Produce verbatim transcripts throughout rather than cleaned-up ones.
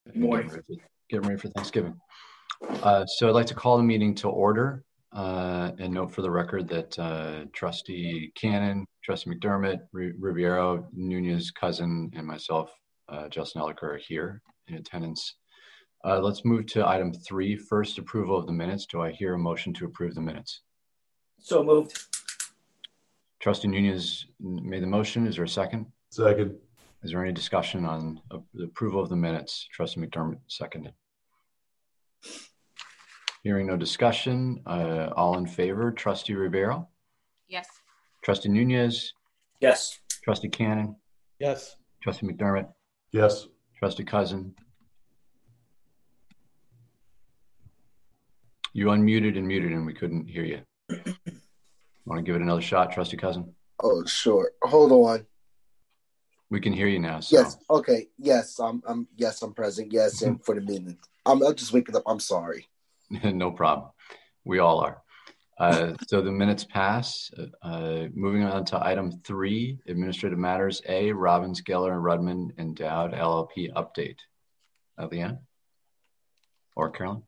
Morning. Getting ready for, getting ready for Thanksgiving. Uh, so I'd like to call the meeting to order uh, and note for the record that uh, Trustee Cannon, Trustee McDermott, R- Riviero, Nunez, Cousin, and myself, uh, Justin Elliker, are here in attendance. Uh, let's move to item three. First, approval of the minutes. Do I hear a motion to approve the minutes? So moved. Trustee Nunez made the motion. Is there a second? Second. Is there any discussion on uh, the approval of the minutes? Trustee McDermott seconded. Hearing no discussion, uh, all in favor, Trustee Ribeiro? Yes. Trustee Nunez? Yes. Trustee Cannon? Yes. Trustee McDermott? Yes. Trustee Cousin? You unmuted and muted and we couldn't hear you. Want to give it another shot, Trustee Cousin? Oh, sure. Hold on. We can hear you now. So. Yes. Okay. Yes. I'm. I'm. Yes. I'm present. Yes. And for the meeting, I'm. I'm just waking up. I'm sorry. No problem. We all are. Uh, so the minutes pass. Uh, moving on to item three, administrative matters. A, Robbins, Geller, and Rudman and Dowd L L P update. Uh, Leanne or Carolyn?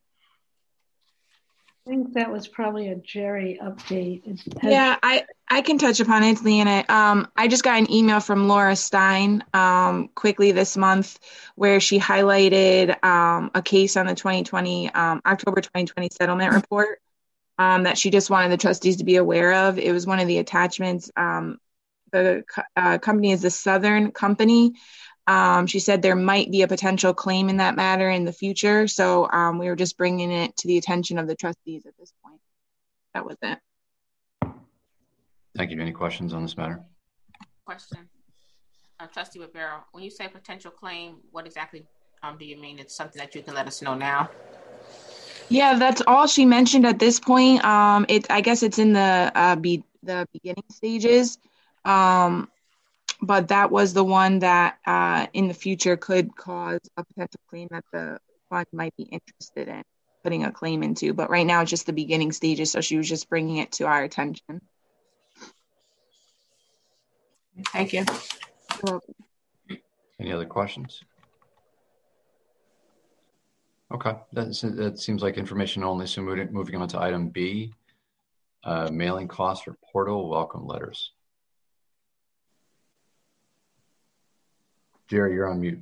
I think that was probably a Jerry update. Has- yeah, I, I can touch upon it, it's Leanna. Um, I just got an email from Laura Stein um, quickly this month where she highlighted um, a case on the twenty twenty, um, October twenty twenty settlement report um, that she just wanted the trustees to be aware of. It was one of the attachments. Um, the uh, company is the Southern Company. Um, she said there might be a potential claim in that matter in the future. So um, we were just bringing it to the attention of the trustees at this point. That was it. Thank you. Any questions on this matter? Question. Uh, Trustee Ribeiro, when you say potential claim, what exactly um, do you mean? It's something that you can let us know now? Yeah, that's all she mentioned at this point. Um, it, I guess it's in the uh, be, the beginning stages. Um, But that was the one that uh, in the future could cause a potential claim that the fund might be interested in putting a claim into. But right now it's just the beginning stages. So she was just bringing it to our attention. Thank you. You're welcome. Any other questions? Okay, That's, that seems like information only. So moving, moving on to item B, uh, mailing costs for portal welcome letters. Jerry, you're on mute.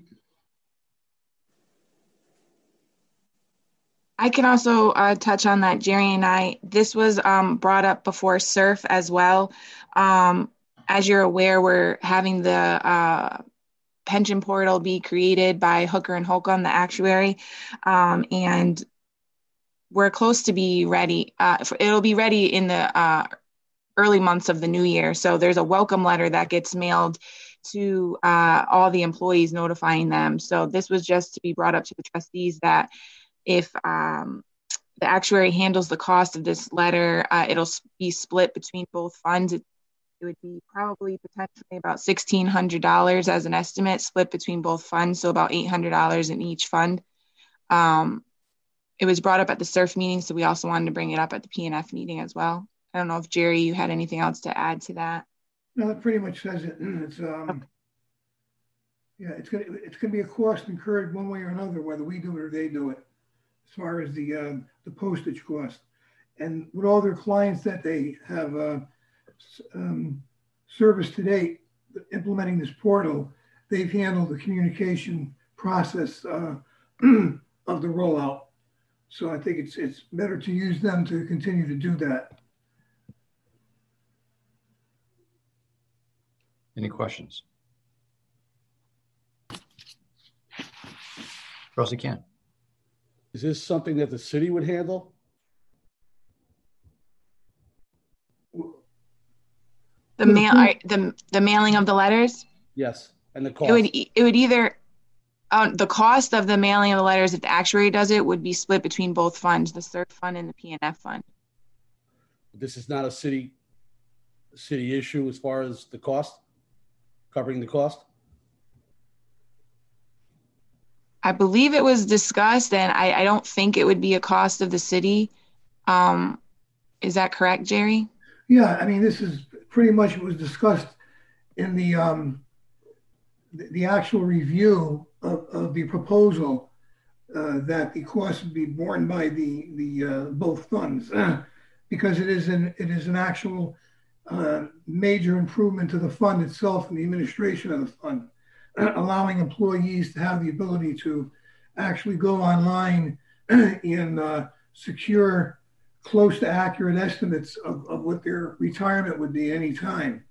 I can also uh, touch on that, Jerry and I. This was um, brought up before S U R F as well. Um, as you're aware, we're having the uh, pension portal be created by Hooker and Holcomb, the actuary, um, and we're close to be ready. Uh, for, it'll be ready in the uh, early months of the new year. So there's a welcome letter that gets mailed to uh, all the employees, notifying them. So this was just to be brought up to the trustees that if um, the actuary handles the cost of this letter, uh, it'll be split between both funds. It, it would be probably potentially about sixteen hundred dollars as an estimate, split between both funds, so about eight hundred dollars in each fund. Um, it was brought up at the S U R F meeting, so we also wanted to bring it up at the P and F meeting as well. I don't know if, Jerry, you had anything else to add to that. No, it pretty much says it. It's um, yeah, it's gonna it's gonna be a cost incurred one way or another, whether we do it or they do it, as far as the um, the postage cost. And with all their clients that they have uh, um, service to date, implementing this portal, they've handled the communication process uh, of the rollout. So I think it's it's better to use them to continue to do that. Any questions? Trustee Can. Is this something that the city would handle? The mail, the the mailing of the letters. Yes, and the cost. It would it would either uh, the cost of the mailing of the letters, if the actuary does it, would be split between both funds, the S U R F fund and the P and F fund. This is not a city city issue as far as the cost, covering the cost. I believe it was discussed, and I, I don't think it would be a cost of the city. Um, is that correct, Jerry? Yeah, I mean, this is pretty much what was discussed in the um, the, the actual review of, of the proposal. uh, that the cost would be borne by the, the, uh, both funds, uh, because it is an, it is an actual, uh, major improvement to the fund itself and the administration of the fund, uh, allowing employees to have the ability to actually go online and, uh, secure close to accurate estimates of, of what their retirement would be any time.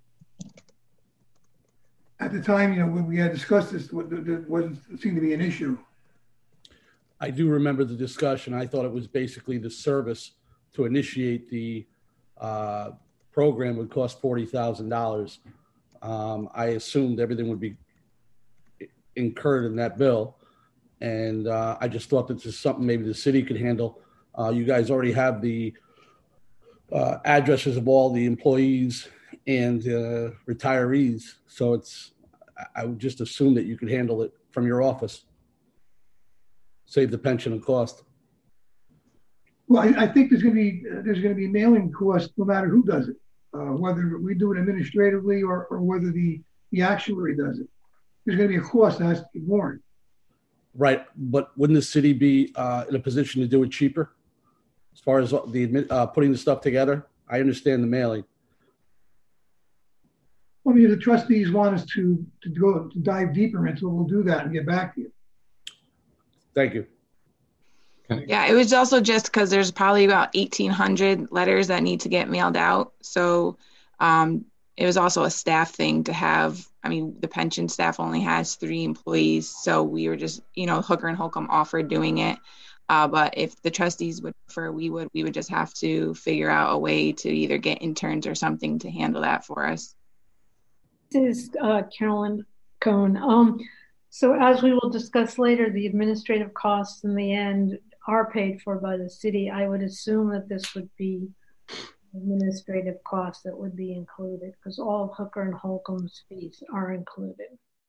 At the time, you know, when we had discussed this, it wasn't seemed to be an issue. I do remember the discussion. I thought it was basically the service to initiate the uh, program would cost forty thousand dollars. Um, I assumed everything would be incurred in that bill. And uh, I just thought that this is something maybe the city could handle. Uh, you guys already have the uh, addresses of all the employees and uh, retirees. So it's, I would just assume that you could handle it from your office. Save the pension and cost. Well, I, I think there's going to be uh, there's going to be mailing costs no matter who does it, uh, whether we do it administratively or, or whether the, the actuary does it. There's going to be a cost that has to be borne. Right, but wouldn't the city be uh, in a position to do it cheaper as far as the uh, putting the stuff together? I understand the mailing. Well, I mean, if the trustees want us to to go to dive deeper into it, we'll do that and get back to you. Thank you. Yeah, it was also just because there's probably about eighteen hundred letters that need to get mailed out. So um, it was also a staff thing to have. I mean, the pension staff only has three employees. So we were just, you know, Hooker and Holcomb offered doing it. Uh, but if the trustees would prefer, we would, we would just have to figure out a way to either get interns or something to handle that for us. This is uh, Carolyn Cohn. Um, so as we will discuss later, the administrative costs in the end are paid for by the city. I would assume that this would be administrative costs that would be included because all of Hooker and Holcomb's fees are included.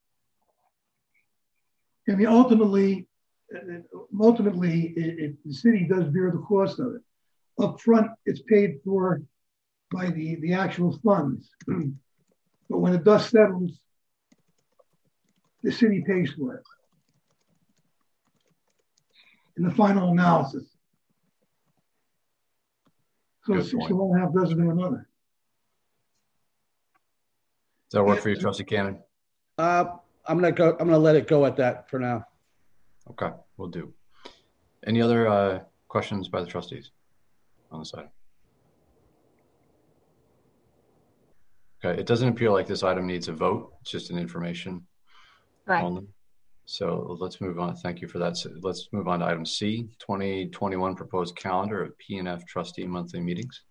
I mean, ultimately, ultimately, it, it, the city does bear the cost of it. Up front, it's paid for by the, the actual funds. But when the dust settles, the city pays for it in the final analysis. So it's six to one half dozen to another. Does that work for you, Trustee Cannon? Uh, I'm gonna go. I'm gonna let it go at that for now. Okay, we'll do. Any other uh, questions by the trustees on the side? Okay, it doesn't appear like this item needs a vote. It's just an information Right. only. So let's move on. Thank you for that. So let's move on to item C, twenty twenty-one proposed calendar of P and F trustee monthly meetings.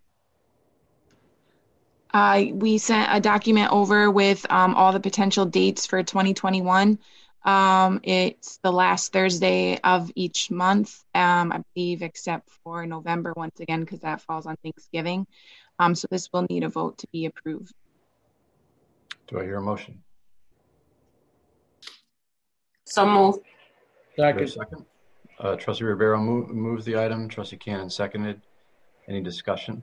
Uh, we sent a document over with um, all the potential dates for twenty twenty-one. Um, it's the last Thursday of each month, um, I believe, except for November once again, because that falls on Thanksgiving. Um, so this will need a vote to be approved. Do I hear a motion? So move. Second. Second. Uh, Trustee Ribeiro move, moved the item. Trustee Cannon seconded. Any discussion?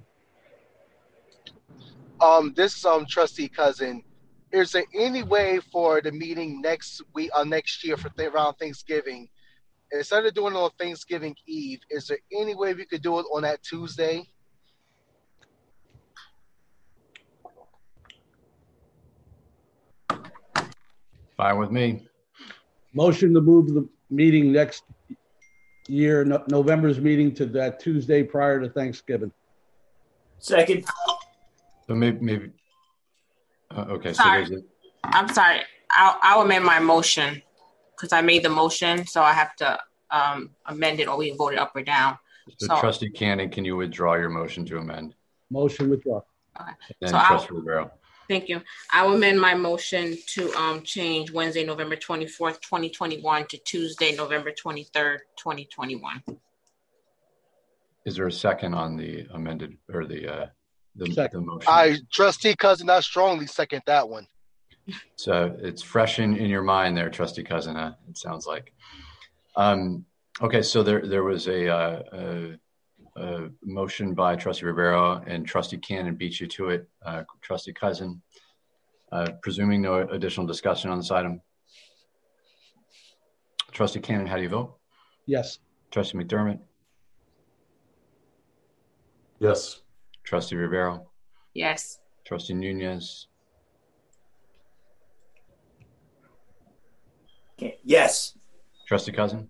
Um, this is um Trustee Cousin. Is there any way for the meeting next week, uh, next year for th- around Thanksgiving, instead of doing it on Thanksgiving Eve, is there any way we could do it on that Tuesday? Fine with me. Motion to move the meeting next year, no, November's meeting to that Tuesday prior to Thanksgiving. Second. So maybe, maybe uh, okay. Sorry. So there's a, I'm sorry. I'll, I'll amend my motion because I made the motion, so I have to um, amend it or we can vote it up or down. so So- Trustee Cannon, can you withdraw your motion to amend? Motion withdraw. Okay. And So I'll- Trustee Ribeiro. Thank you. I will amend my motion to um, change Wednesday, November twenty-fourth, twenty twenty-one to Tuesday, November twenty-third, twenty twenty-one. Is there a second on the amended or the uh, the, Second. the motion? I, Trustee Cousin, I strongly second that one. So it's fresh in, in your mind there, Trustee Cousin, huh? It sounds like. Um, okay, so there there was a, uh, a, a motion by Trustee Ribeiro and Trustee Cannon beat you to it. Uh, Trustee Cousin, uh, presuming no additional discussion on this item. Trustee Cannon, how do you vote? Yes. Trustee McDermott, Yes. Trustee Rivero, Yes. Trustee Nunez, Yes. Trustee Cousin,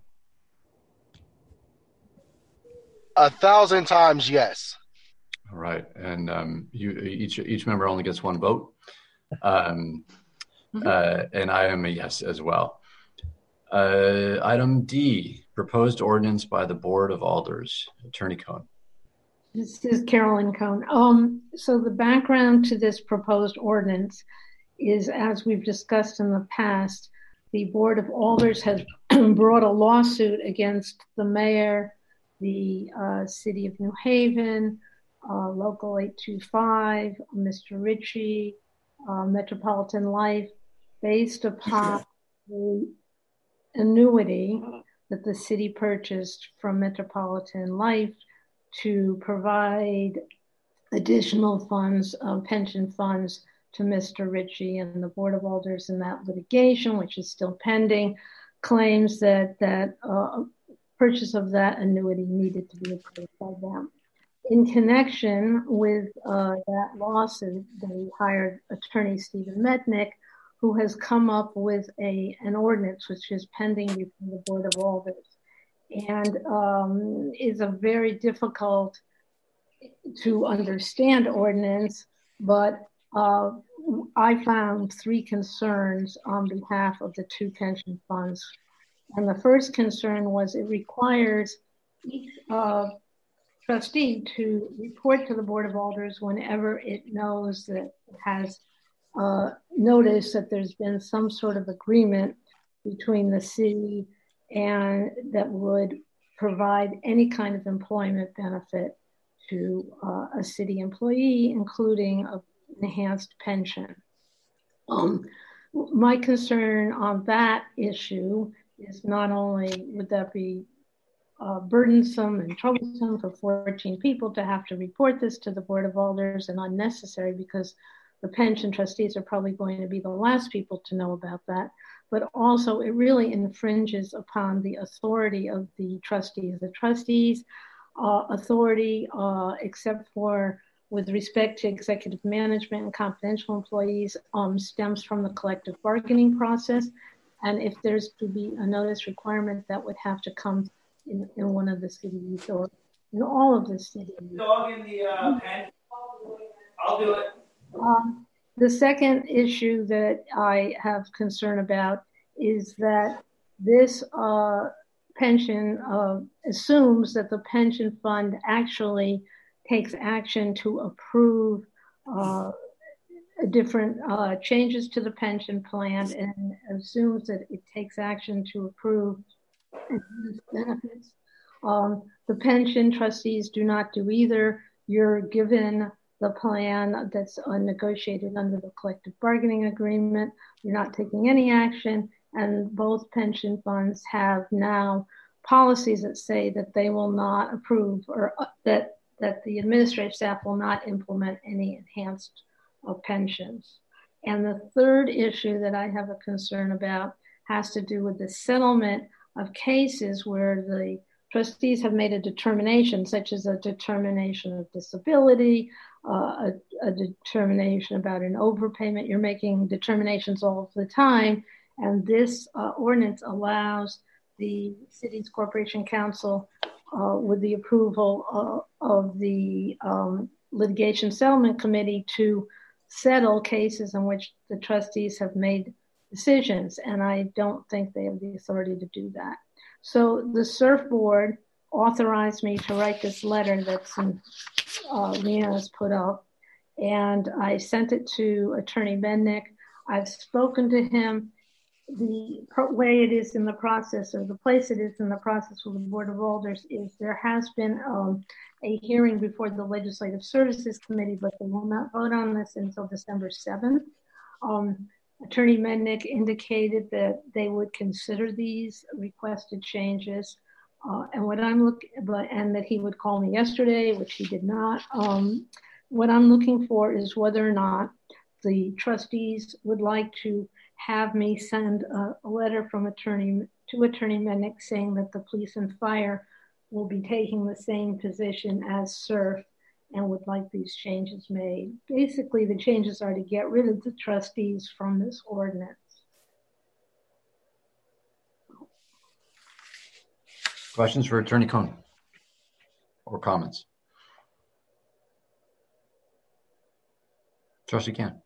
A thousand times yes. all right, and um, you each each member only gets one vote, um, uh, and I am a yes as well. Uh, item D, proposed ordinance by the Board of Alders. Attorney Cohn. This is Carolyn Cohn. Um, so the background to this proposed ordinance is, as we've discussed in the past, the Board of Alders has brought a lawsuit against the mayor, the uh, City of New Haven, uh, Local eight two five, Mister Ritchie, uh, Metropolitan Life, based upon the annuity that the city purchased from Metropolitan Life to provide additional funds, uh, pension funds, to Mister Ritchie. And the Board of Alders in that litigation, which is still pending, claims that that uh, purchase of that annuity needed to be approved by them. In connection with uh, that lawsuit, they hired attorney Stephen Metnick, who has come up with a an ordinance which is pending before the Board of Alders, and um, is a very difficult to understand ordinance, but uh, I found three concerns on behalf of the two pension funds. And the first concern was it requires each uh, trustee to report to the Board of Alders whenever it knows that it has uh, noticed that there's been some sort of agreement between the city and that would provide any kind of employment benefit to uh, a city employee, including an enhanced pension. Um, my concern on that issue is not only would that be uh, burdensome and troublesome for fourteen people to have to report this to the Board of Alders, and unnecessary because the pension trustees are probably going to be the last people to know about that, but also it really infringes upon the authority of the trustees. The trustees' uh, authority, uh, except for with respect to executive management and confidential employees, um, stems from the collective bargaining process. And if there's to be a notice requirement, that would have to come in, in one of the cities or in all of the cities. Dog in the uh, pen. I'll do it. Um, the second issue that I have concern about is that this uh, pension uh, assumes that the pension fund actually takes action to approve uh, different uh, changes to the pension plan and assumes that it takes action to approve benefits. Um, the pension trustees do not do either. You're given the plan that's uh, negotiated under the collective bargaining agreement. You're not taking any action, and both pension funds have now policies that say that they will not approve or uh, that that the administrative staff will not implement any enhanced uh, pensions. And the third issue that I have a concern about has to do with the settlement of cases where the trustees have made a determination, such as a determination of disability, uh, a, a determination about an overpayment. You're making determinations all the time. And this uh, ordinance allows the city's corporation council, uh, with the approval uh, of the um, litigation settlement committee, to settle cases in which the trustees have made decisions. And I don't think they have the authority to do that. So the S U R F board authorized me to write this letter that's in, uh, Lena has put up, and I sent it to Attorney Mennick. I've spoken to him. The way it is in the process, or the place it is in the process with the Board of Alders, is there has been um, a hearing before the Legislative Services Committee, but they will not vote on this until December seventh. Um, Attorney Mennick indicated that they would consider these requested changes, uh, and what I'm looking, but and that he would call me yesterday, which he did not. Um, what I'm looking for is whether or not the trustees would like to have me send a, a letter from Attorney to Attorney Mennick saying that the police and fire will be taking the same position as S E R F and would like these changes made. Basically, the changes are to get rid of the trustees from this ordinance. Questions for Attorney Cohn or comments? Trustee Cannon.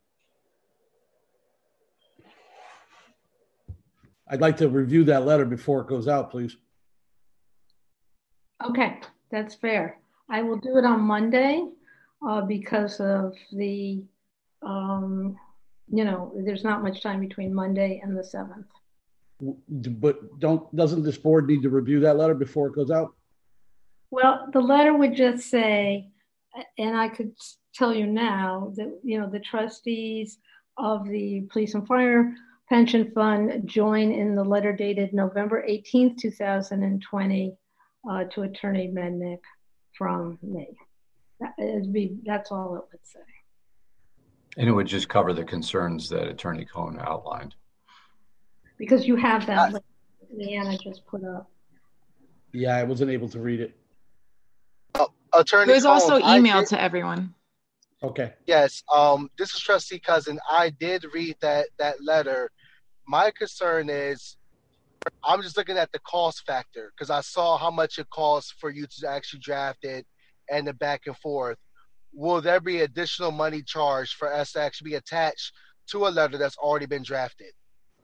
I'd like to review that letter before it goes out, please. Okay, that's fair. I will do it on Monday uh, because of the, um, you know, there's not much time between Monday and the seventh. But don't, doesn't this board need to review that letter before it goes out? Well, the letter would just say, and I could tell you now that, you know, the trustees of the Police and Fire Pension Fund join in the letter dated November eighteenth, two thousand twenty uh, to Attorney Mennick from me. That it'd be, that's all it would say. And it would just cover the concerns that Attorney Cohn outlined. Because you have that link Leanna just put up. Yeah, I wasn't able to read it. Uh, Attorney It was Cohn, also I emailed did- to everyone. Okay. Yes, um, this is Trustee Cousin. I did read that that letter. My concern is, I'm just looking at the cost factor because I saw how much it costs for you to actually draft it and the back and forth. Will there be additional money charged for us to actually be attached to a letter that's already been drafted?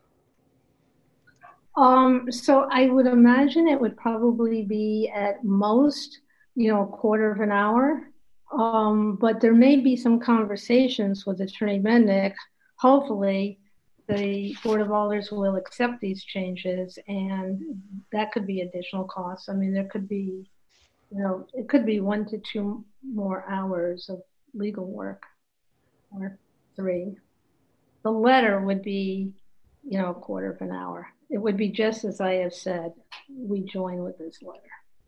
Um, so I would imagine it would probably be at most, you know, a quarter of an hour. Um, but there may be some conversations with Attorney Mennick. Hopefully, the Board of Alders will accept these changes, and that could be additional costs. I mean, there could be, you know, it could be one to two more hours of legal work, or three. The letter would be, you know, a quarter of an hour. It would be just as I have said, we join with this letter.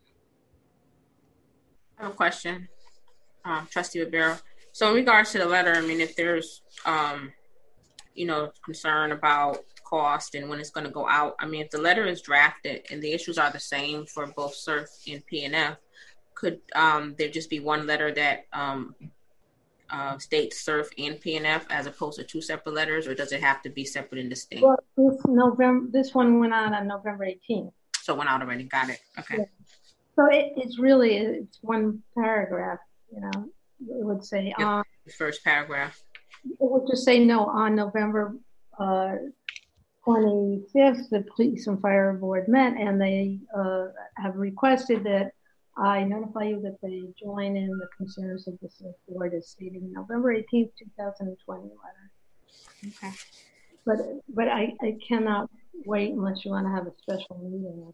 I have a question, um, Trustee Ribeiro. So in regards to the letter, I mean, if there's, um, you know, concern about cost and when it's going to go out, I mean, if the letter is drafted and the issues are the same for both S E R F and P and F, could um, there just be one letter that um, uh, states S E R F and P and F as opposed to two separate letters, or does it have to be separate and distinct? Well, this November, this one went out on November eighteenth. So it went out already. Got it. Okay. Yeah. So it, it's really, it's one paragraph, you know, it would say, Yep. on, The first paragraph. it would just say, no, on November uh, twenty-fifth, the Police and Fire Board met and they uh, have requested that I notify you that they join in the concerns of the Select Board as stated in November eighteenth, two thousand twenty letter. Okay. But, but I, I cannot wait unless you want to have a special meeting.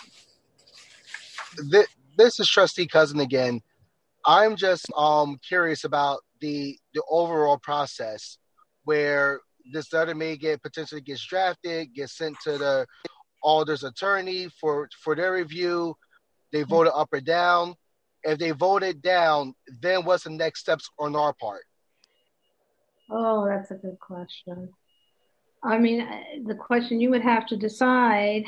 This, this is Trustee Cousin again. I'm just um, curious about the the overall process where this letter may get potentially gets drafted, gets sent to the Alder's attorney for, for their review. They voted up or down. If they voted down, then what's the next steps on our part? Oh, that's a good question. I mean, the question you would have to decide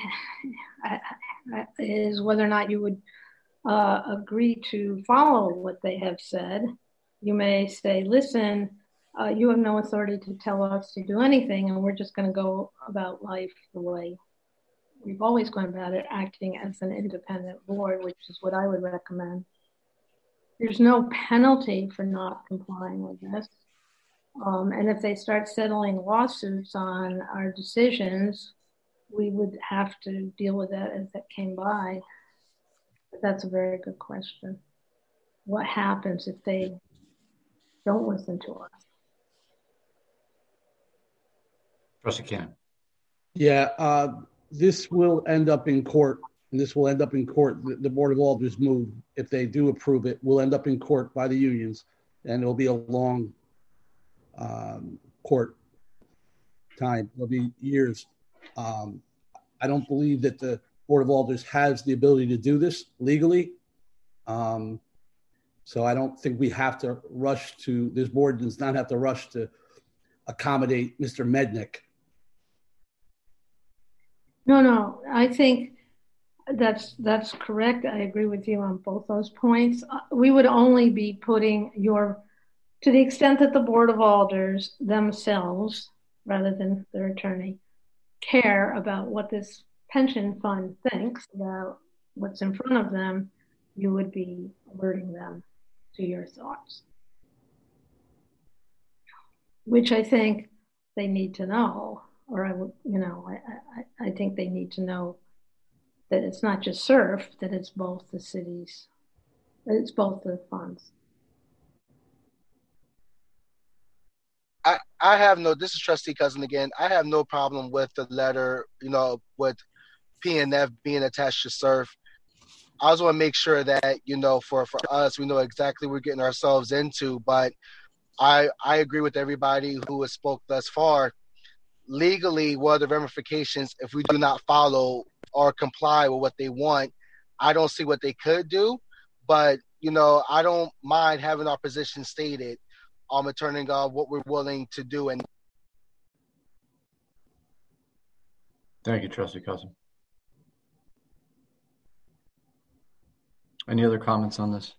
is whether or not you would uh, agree to follow what they have said. You may say, listen, uh, you have no authority to tell us to do anything, and we're just going to go about life the way we've always gone about it, acting as an independent board, which is what I would recommend. There's no penalty for not complying with this. Um, and if they start settling lawsuits on our decisions, we would have to deal with that as that came by. But that's a very good question. What happens if they don't listen to us? Trustee Cannon. Yeah, uh, this will end up in court, and this will end up in court. The, the Board of Alders move, if they do approve it, will end up in court by the unions, and it'll be a long um, court time. It'll be years. Um, I don't believe that the Board of Alders has the ability to do this legally. Um, so I don't think we have to rush to, this board does not have to rush to accommodate Mister Mednick. No, no, I think that's that's correct. I agree with you on both those points. Uh, we would only be putting your, to the extent that the Board of Alders themselves, rather than their attorney, care about what this pension fund thinks about what's in front of them, you would be alerting them to your thoughts, which I think they need to know, or I would, you know, I, I, I think they need to know that it's not just SURF, that it's both the cities, that it's both the funds. I, I have no, this is Trustee Cousin again. I have no problem with the letter, you know, with P N F being attached to SURF. I just want to make sure that, you know, for, for us, we know exactly what we're getting ourselves into. But I I agree with everybody who has spoke thus far. Legally, what are the ramifications if we do not follow or comply with what they want? I don't see what they could do, but, you know, I don't mind having our position stated on um, turning on what we're willing to do. And thank you, Trustee Cousin. Any other comments on this?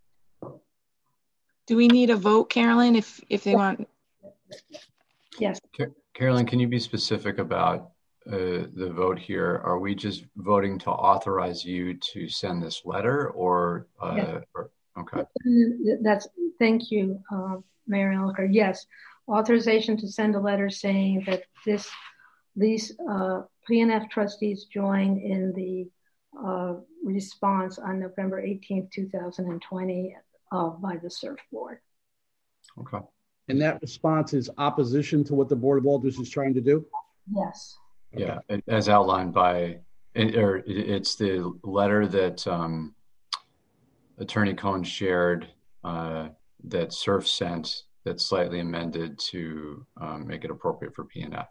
Do we need a vote, Carolyn, if if they want? Yes. Car- Carolyn, can you be specific about uh, the vote here? Are we just voting to authorize you to send this letter, or, uh, yes. or okay? That's thank you, uh, Mayor Elicker. Yes, authorization to send a letter saying that this these uh, P N F trustees join in the uh, response on November eighteenth, two thousand twenty uh, by the SURF board. Okay. And that response is opposition to what the Board of Alders is trying to do? Yes. Yeah, as outlined by, or it's the letter that um, Attorney Cohen shared uh, that SURF sent that's slightly amended to um, make it appropriate for P N F.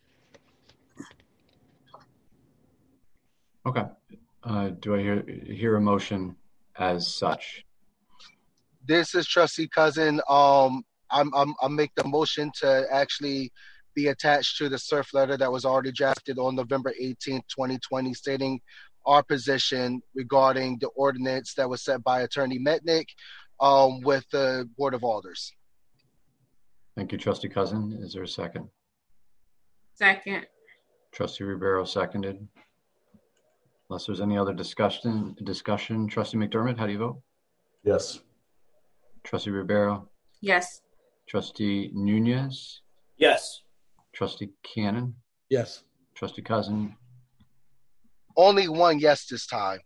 Okay. Uh, do I hear, hear a motion as such? This is Trustee Cousin. Um, I'm, I'm, I'll make the motion to actually be attached to the SURF letter that was already drafted on November eighteenth, twenty twenty, stating our position regarding the ordinance that was set by Attorney Metnick um, with the Board of Alders. Thank you, Trustee Cousin. Is there a second? Second. Trustee Ribeiro seconded. Unless there's any other discussion, discussion, Trustee McDermott, how do you vote? Yes. Trustee Ribeiro? Yes. Trustee Nunez? Yes. Trustee Cannon? Yes. Trustee Cousin? Only one yes this time.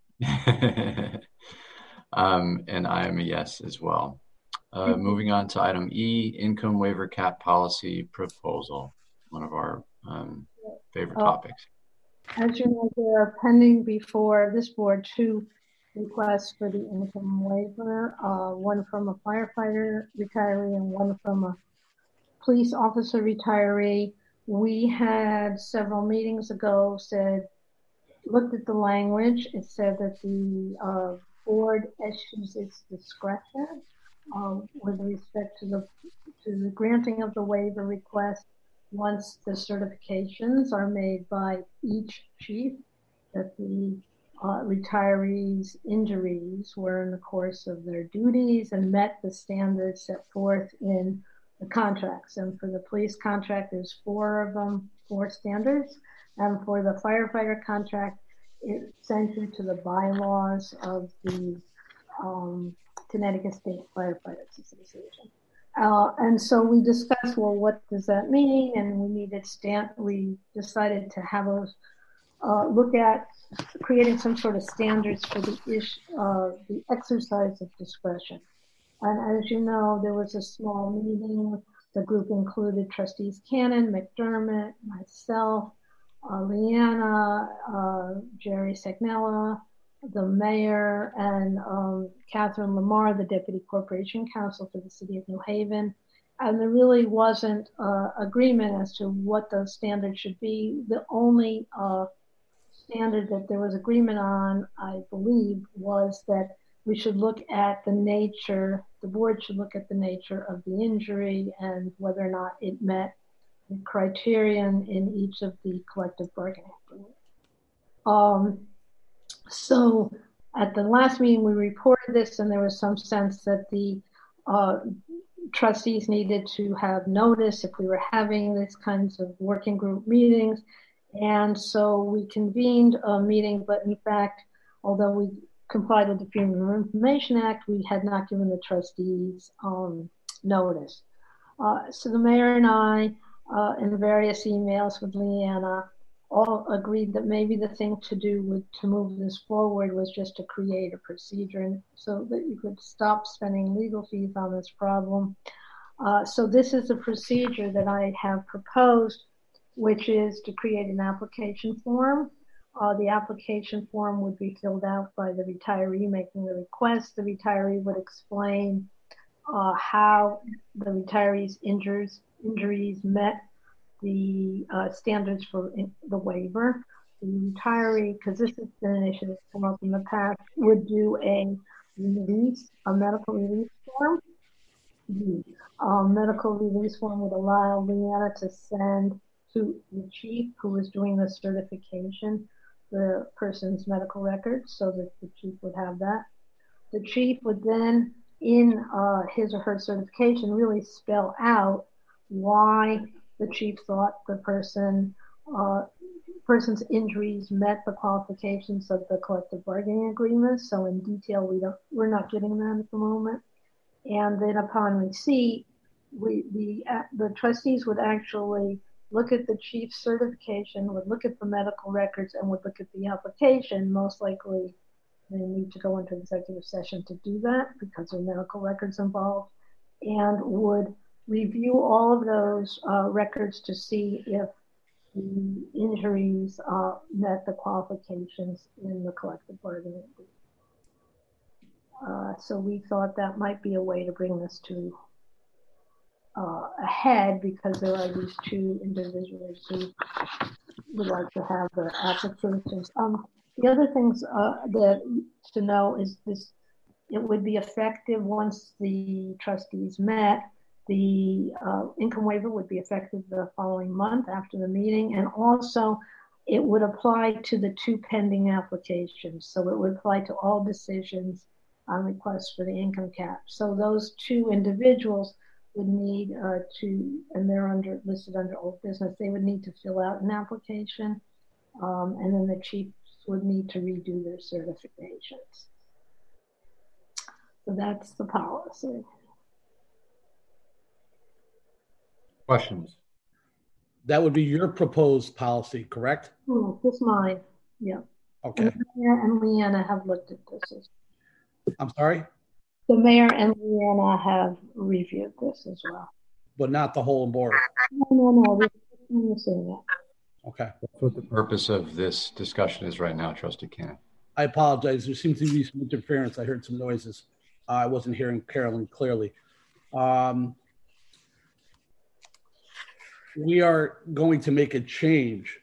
um, and I am a yes as well. Uh, moving on to item E, income waiver cap policy proposal, one of our um, favorite uh, topics. As you know, there are pending before this board two requests for the income waiver, uh, one from a firefighter retiree and one from a police officer retiree. We had several meetings ago said, looked at the language. It said that the uh, board issues its discretion um, with respect to the to the granting of the waiver request once the certifications are made by each chief that the uh, retirees' injuries were in the course of their duties and met the standards set forth in the contracts. And for the police contract, there's four of them, four standards. And for the firefighter contract, it sends you to the bylaws of the um, Connecticut State Firefighters Association. Uh, and so we discussed, well, what does that mean? And we needed stand. We decided to have a uh, look at creating some sort of standards for the ish, uh, the exercise of discretion. And as you know, there was a small meeting. The group included trustees Cannon, McDermott, myself, uh, Leanna, uh, Jerry Segnella, the mayor, and um, Catherine Lamar, the deputy corporation counsel for the city of New Haven. And there really wasn't uh, agreement as to what those standards should be. The only uh, standard that there was agreement on, I believe, was that we should look at the nature, the board should look at the nature of the injury and whether or not it met the criterion in each of the collective bargaining agreements. Um, so at the last meeting, we reported this, and there was some sense that the uh, trustees needed to have notice if we were having these kinds of working group meetings. And so we convened a meeting, but in fact, although we complied with the Freedom of Information Act, we had not given the trustees um, notice. Uh, so the mayor and I, uh, in various emails with Leanna, all agreed that maybe the thing to do with, to move this forward was just to create a procedure and so that you could stop spending legal fees on this problem. Uh, so this is a procedure that I have proposed, which is to create an application form. Uh, the application form would be filled out by the retiree making the request. The retiree would explain uh, how the retiree's injuries, injuries met the uh, standards for in, the waiver. The retiree, because this has been an issue that's come up in the past, would do a release, a medical release form. The um, medical release form would allow Leanna to send to the chief who is doing the certification the person's medical records so that the chief would have that. The chief would then, in uh, his or her certification, really spell out why the chief thought the person uh, person's injuries met the qualifications of the collective bargaining agreement. So in detail, we don't, we're not getting that at the moment. And then upon receipt, we, the, uh, the trustees would actually look at the chief's certification, would look at the medical records, and would look at the application. Most likely, they need to go into executive session to do that because there are medical records involved, and would review all of those uh, records to see if the injuries uh, met the qualifications in the collective bargaining agreement. Uh, so we thought that might be a way to bring this to uh, a head because there are these two individuals who would like to have their applications. Um, the other things uh, that to know is this, it would be effective once the trustees met. The uh, income waiver would be effective the following month after the meeting, and also it would apply to the two pending applications. So it would apply to all decisions on requests for the income cap. So those two individuals would need uh, to, and they're under listed under old business, they would need to fill out an application, um, and then the chiefs would need to redo their certifications. So that's the policy. Questions? That would be your proposed policy, correct? Hmm, just mine, yeah. Okay. And the mayor and Leanna have looked at this. I'm sorry? The mayor and Leanna have reviewed this as well. But not the whole board? No, no, no, we're seeing it. Okay. That's what the purpose of this discussion is right now, Trustee Cannon. I apologize. There seems to be some interference. I heard some noises. Uh, I wasn't hearing Carolyn clearly. Um, we are going to make a change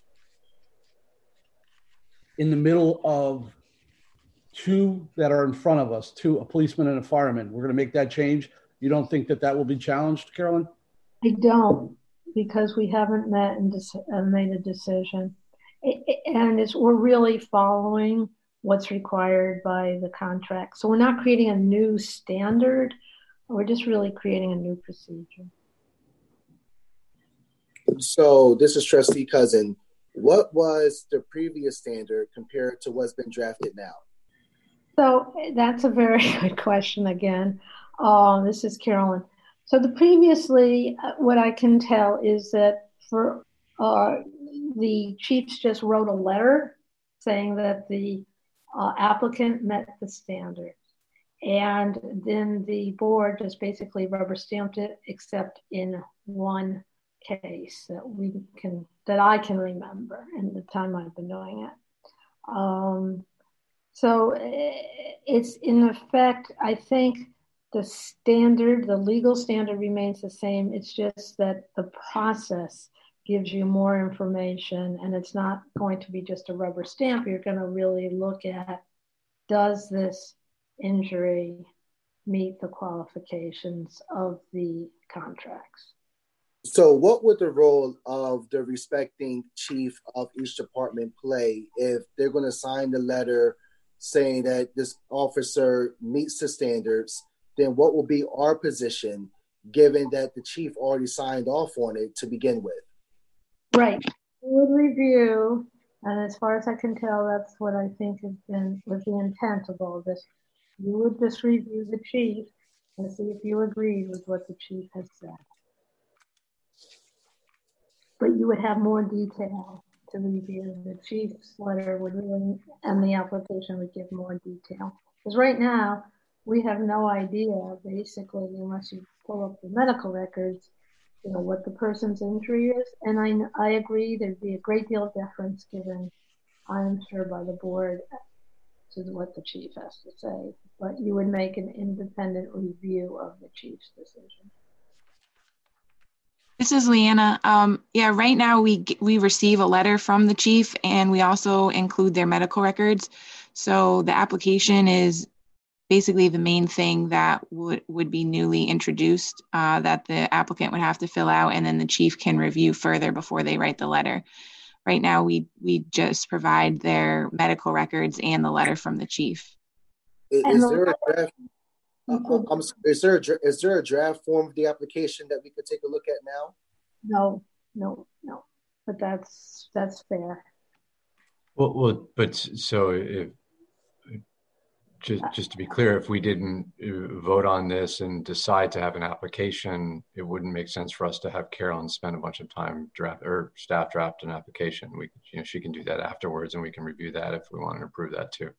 in the middle of two that are in front of us, two, a policeman and a fireman. We're going to make that change. You don't think that that will be challenged, Carolyn? I don't, because we haven't met and uh, made a decision. It, it, and it's, we're really following what's required by the contract. So we're not creating a new standard. We're just really creating a new procedure. So this is Trustee Cousin. What was the previous standard compared to what's been drafted now? So that's a very good question again. Um, this is Carolyn. So the previously, uh, what I can tell is that for uh, the chiefs just wrote a letter saying that the uh, applicant met the standards. And then the board just basically rubber stamped it, except in one case that we can, that I can remember in the time I've been doing it. Um, so it's in effect, I think the standard, the legal standard remains the same. It's just that the process gives you more information, and it's not going to be just a rubber stamp. You're going to really look at, does this injury meet the qualifications of the contracts? So what would the role of the respecting chief of each department play if they're going to sign the letter saying that this officer meets the standards? Then what will be our position given that the chief already signed off on it to begin with? Right. We would review, and as far as I can tell, that's what I think has been was the intent of all this. You would just review the chief and see if you agreed with what the chief has said. But you would have more detail to review. The chief's letter would really, and the application would give more detail. Because right now, we have no idea, basically, unless you pull up the medical records, you know, what the person's injury is. And I, I agree there'd be a great deal of deference given, I'm sure, by the board to what the chief has to say. But you would make an independent review of the chief's decision. This is Leanna. Um, yeah, right now we we receive a letter from the chief, and we also include their medical records. So the application is basically the main thing that would, would be newly introduced uh, that the applicant would have to fill out, and then the chief can review further before they write the letter. Right now, we we just provide their medical records and the letter from the chief. Is, is there a draft? Uh, I'm, is there a, is there a draft form of the application that we could take a look at now? No, no, no. But that's that's fair. Well, well, but so if just just to be clear, if we didn't vote on this and decide to have an application, it wouldn't make sense for us to have Carolyn spend a bunch of time draft or staff draft an application. We, you know, she can do that afterwards, and we can review that if we want to approve that too.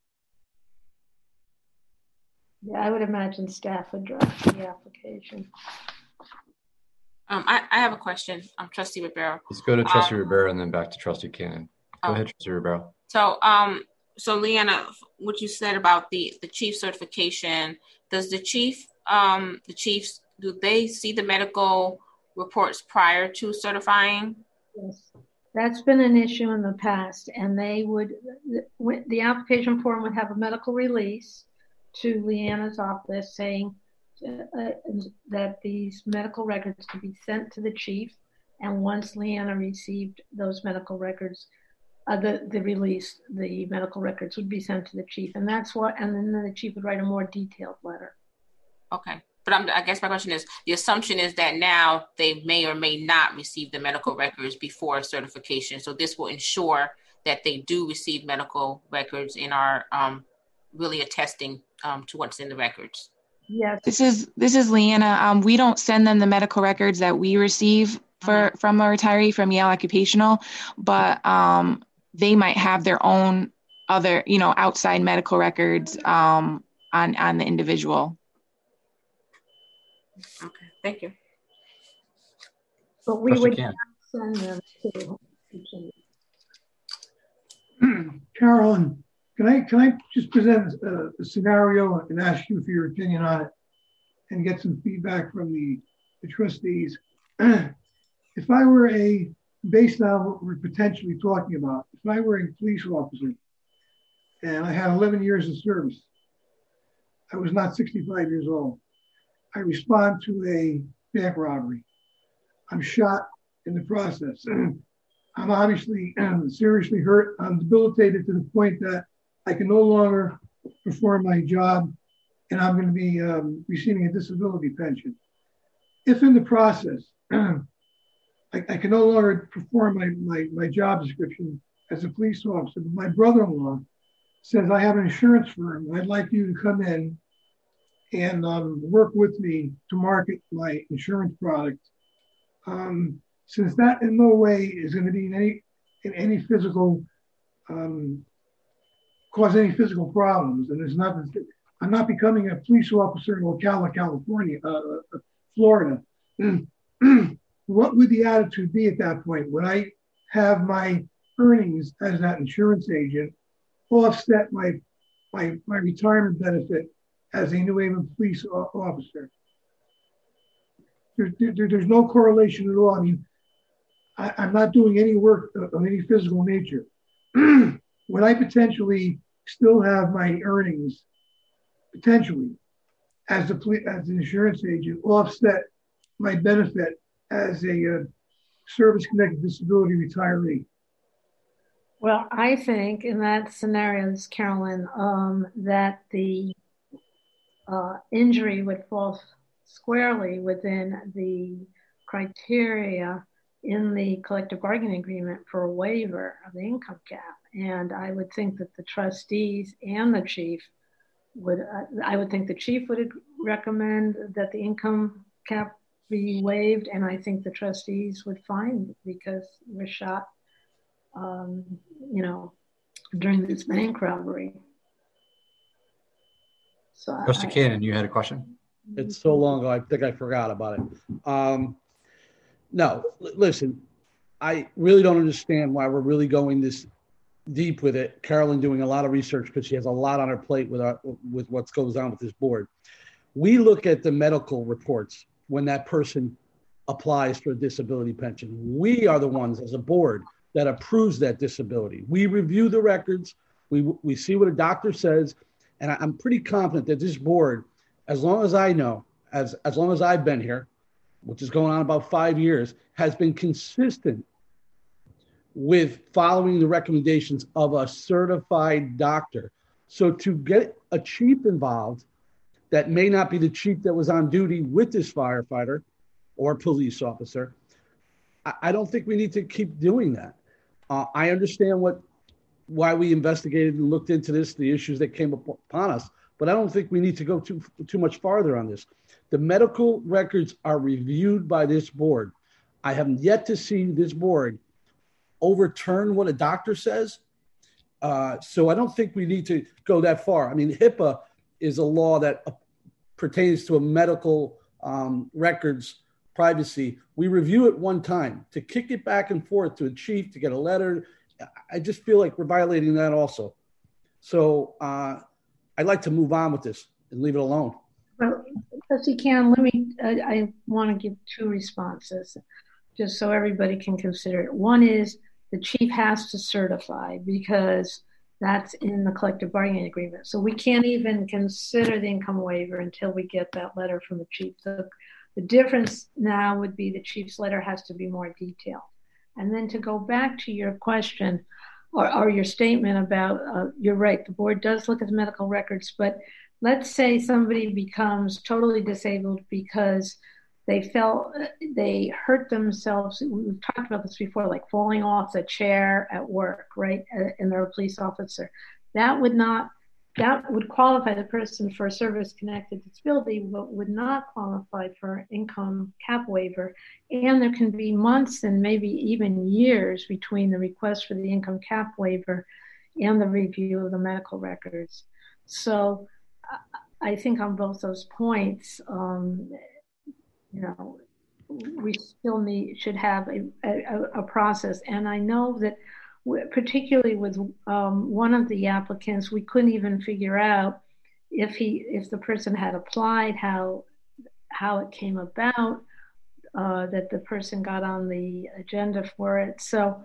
Yeah, I would imagine staff would draft the application. Um, I, I have a question. I'm Trustee Ribeiro. Let's go to Trustee um, Ribeiro and then back to Trustee Cannon. Go oh. ahead, Trustee Ribeiro. So, um, so Leanna, what you said about the the chief certification, does the chief, um, the chiefs, do they see the medical reports prior to certifying? Yes, that's been an issue in the past, and they would the, the application form would have a medical release to Leanna's office saying uh, that these medical records could be sent to the chief, and once Leanna received those medical records, uh, the the release, the medical records would be sent to the chief, and that's what, and then the chief would write a more detailed letter. Okay, but I'm, I guess my question is, the assumption is that now they may or may not receive the medical records before certification, so this will ensure that they do receive medical records and are um, really attesting um, to what's in the records. Yes. This is this is Leanna. Um, we don't send them the medical records that we receive for uh-huh. from a retiree from Yale Occupational, but um, they might have their own other, you know, outside medical records um, on on the individual. Okay, thank you. But we would not send them to the chief. Carolyn, can I can I just present a, a scenario and ask you for your opinion on it and get some feedback from the, the trustees? If I were a, based on what we're potentially talking about, if I were a police officer and I had eleven years of service, I was not sixty-five years old. I respond to a bank robbery. I'm shot in the process. I'm obviously um, seriously hurt. I'm debilitated to the point that I can no longer perform my job, and I'm going to be um, receiving a disability pension. If in the process, I, I can no longer perform my, my, my job description as a police officer, but my brother-in-law says, I have an insurance firm. I'd like you to come in and um, work with me to market my insurance product. Um, since that in no way is going to be in any, in any physical, um, cause any physical problems. And it's not, I'm not becoming a police officer in Ocala, California, uh, uh, Florida. What would the attitude be at that point? Would I have my earnings as that insurance agent offset my, my, my retirement benefit as a New Haven police officer? There, there, there's no correlation at all. I mean, I, I'm not doing any work of any physical nature. Would I potentially still have my earnings, potentially, as a as an insurance agent, offset my benefit as a uh, service-connected disability retiree? Well, I think in that scenario, this is Carolyn, um, that the uh, injury would fall squarely within the criteria in the collective bargaining agreement for a waiver of the income cap. And I would think that the trustees and the chief would, uh, I would think the chief would recommend that the income cap be waived. And I think the trustees would find it because we're shot, um, you know, during this bank robbery. So Mister Cannon, you had a question? It's so long ago, I think I forgot about it. Um, no, l- listen, I really don't understand why we're really going this deep with it. Carolyn doing a lot of research because she has a lot on her plate with our, with what goes on with this board. We look at the medical reports when that person applies for a disability pension. We are the ones as a board that approves that disability. We review the records. We we see what a doctor says. And I, I'm pretty confident that this board, as long as I know, as, as long as I've been here, which is going on about five years, has been consistent with following the recommendations of a certified doctor. So to get a chief involved that may not be the chief that was on duty with this firefighter or police officer, I, I don't think we need to keep doing that. Uh, I understand what why we investigated and looked into this, the issues that came upon us, but I don't think we need to go too too much farther on this. The medical records are reviewed by this board. I have yet to see this board overturn what a doctor says. Uh, so I don't think we need to go that far. I mean, HIPAA is a law that uh, pertains to a medical um, records privacy. We review it one time. To kick it back and forth to a chief to get a letter, I just feel like we're violating that also. So uh, I'd like to move on with this and leave it alone. Well, Trustee Cannon, let me, I, I want to give two responses just so everybody can consider it. One is the chief has to certify because that's in the collective bargaining agreement. So we can't even consider the income waiver until we get that letter from the chief. The, the difference now would be the chief's letter has to be more detailed. And then to go back to your question or, or your statement about, uh, you're right, the board does look at the medical records, but let's say somebody becomes totally disabled because they fell, they hurt themselves. We've talked about this before, like falling off the chair at work, right? And they're a police officer. That would not, that would qualify the person for a service-connected disability, but would not qualify for income cap waiver. And there can be months and maybe even years between the request for the income cap waiver and the review of the medical records. So I think on both those points, um, you know, we still need, should have a, a, a process. And I know that particularly with um, one of the applicants, we couldn't even figure out if he, if the person had applied, how, how it came about, uh, that the person got on the agenda for it. So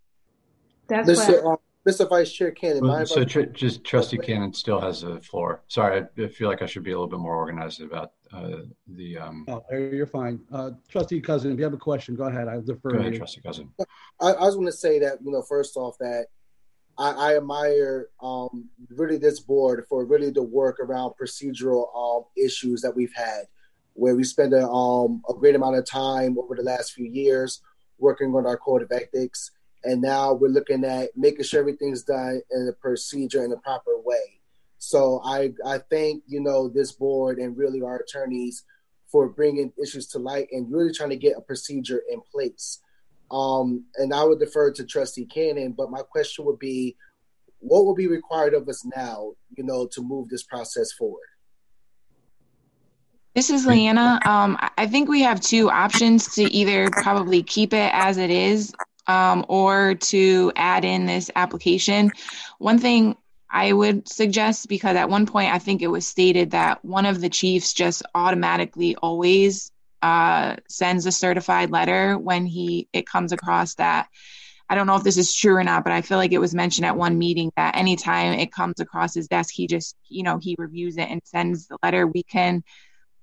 that's Mister why. Uh, Mister Vice Chair Cannon. Well, so tr- just Trustee Cannon still has the floor. Sorry, I, I feel like I should be a little bit more organized about uh, the. Um... Oh, you're fine. Uh, Trustee Cousin, if you have a question, go ahead. I'll defer. Go ahead, you. Trustee Cousin. I, I was going to say that, you know, first off, that I, I admire um, really this board for really the work around procedural um, issues that we've had, where we spend a, um, a great amount of time over the last few years working on our code of ethics. And now we're looking at making sure everything's done in a procedure in a proper way. So I I thank, you know, this board and really our attorneys for bringing issues to light and really trying to get a procedure in place. Um, and I would defer to Trustee Cannon, but my question would be, what will be required of us now, you know, to move this process forward? This is Leanna. Um, I think we have two options to either probably keep it as it is um, or to add in this application. One thing I would suggest, because at one point I think it was stated that one of the chiefs just automatically always uh, sends a certified letter when he it comes across that. I don't know if this is true or not, but I feel like it was mentioned at one meeting that anytime it comes across his desk, he just, you know, he reviews it and sends the letter. We can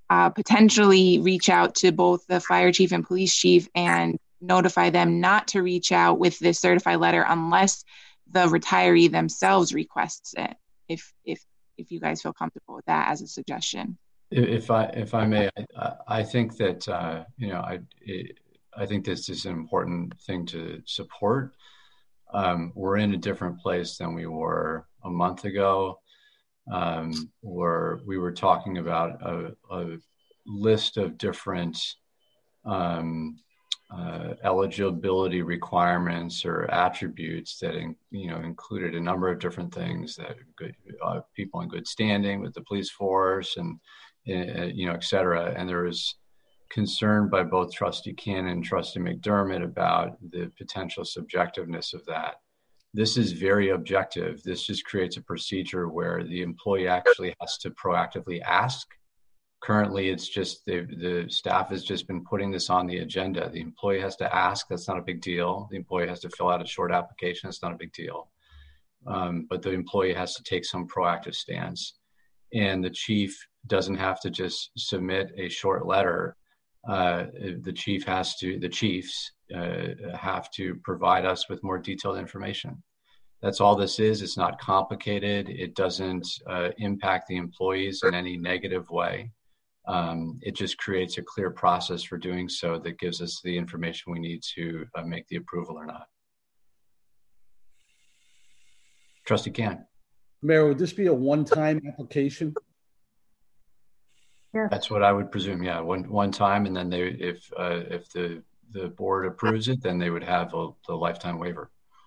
uh, potentially reach out to both the fire chief and police chief and notify them not to reach out with this certified letter unless the retiree themselves requests it. If if if you guys feel comfortable with that as a suggestion. If I if I may, I, I think that uh, you know I I think this is an important thing to support. Um, we're in a different place than we were a month ago, um, where we were talking about a, a list of different um, uh, eligibility requirements or attributes that in, you know included a number of different things, that good, uh, people in good standing with the police force and uh, you know et cetera. And there was concern by both Trustee Cannon and Trustee McDermott about the potential subjectiveness of that. This is very objective. This just creates a procedure where the employee actually has to proactively ask. Currently, it's just the, the staff has just been putting this on the agenda. The employee has to ask. That's not a big deal. The employee has to fill out a short application. It's not a big deal. Um, but the employee has to take some proactive stance. And the chief doesn't have to just submit a short letter. Uh, the chief has to, the chiefs uh, have to provide us with more detailed information. That's all this is. It's not complicated. It doesn't uh, impact the employees in any negative way. Um, it just creates a clear process for doing so that gives us the information we need to uh, make the approval or not. Trustee Cannon. Mayor, would this be a one-time application? Yeah. That's what I would presume. Yeah, one one time, and then they, if uh, if the the board approves it, then they would have a, the lifetime waiver.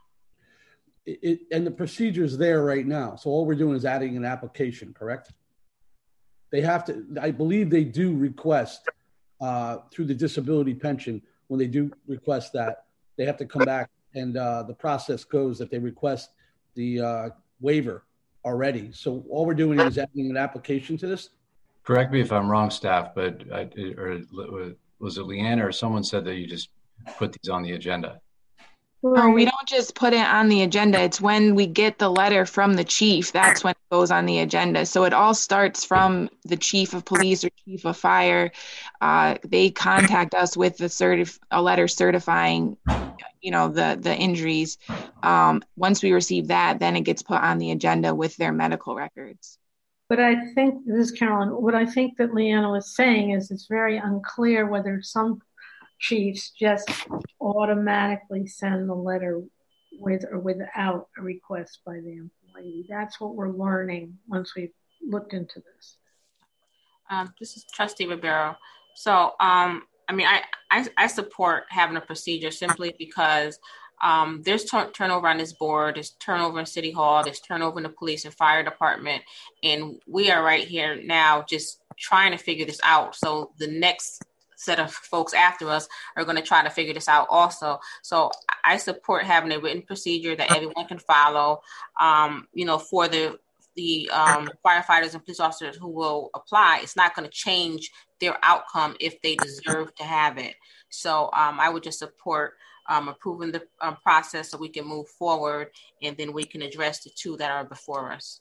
It, it, and the procedure is there right now. So all we're doing is adding an application, correct? They have to. I believe they do request uh, through the disability pension when they do request that they have to come back, and uh, the process goes that they request the uh, waiver already. So all we're doing is adding an application to this. Correct me if I'm wrong, staff, but I, or was it Leanne or someone said that you just put these on the agenda? No, we don't just put it on the agenda. It's when we get the letter from the chief, that's when it goes on the agenda. So it all starts from the chief of police or chief of fire. Uh, they contact us with the certif- a letter certifying, you know, the, the injuries. Um, once we receive that, then it gets put on the agenda with their medical records. But I think, this is Carolyn, what I think that Leanna was saying is it's very unclear whether some chiefs just automatically send the letter with or without a request by the employee. That's what we're learning once we've looked into this. Um, this is Trustee Ribeiro. So, um, I mean, I, I, I support having a procedure simply because Um, there's t- turnover on this board, there's turnover in City Hall, there's turnover in the police and fire department. And we are right here now just trying to figure this out. So the next set of folks after us are going to try to figure this out also. So I support having a written procedure that everyone can follow, um, you know, for the the um, firefighters and police officers who will apply. It's not going to change their outcome if they deserve to have it. So um, I would just support Um, approving the um, process so we can move forward, and then we can address the two that are before us.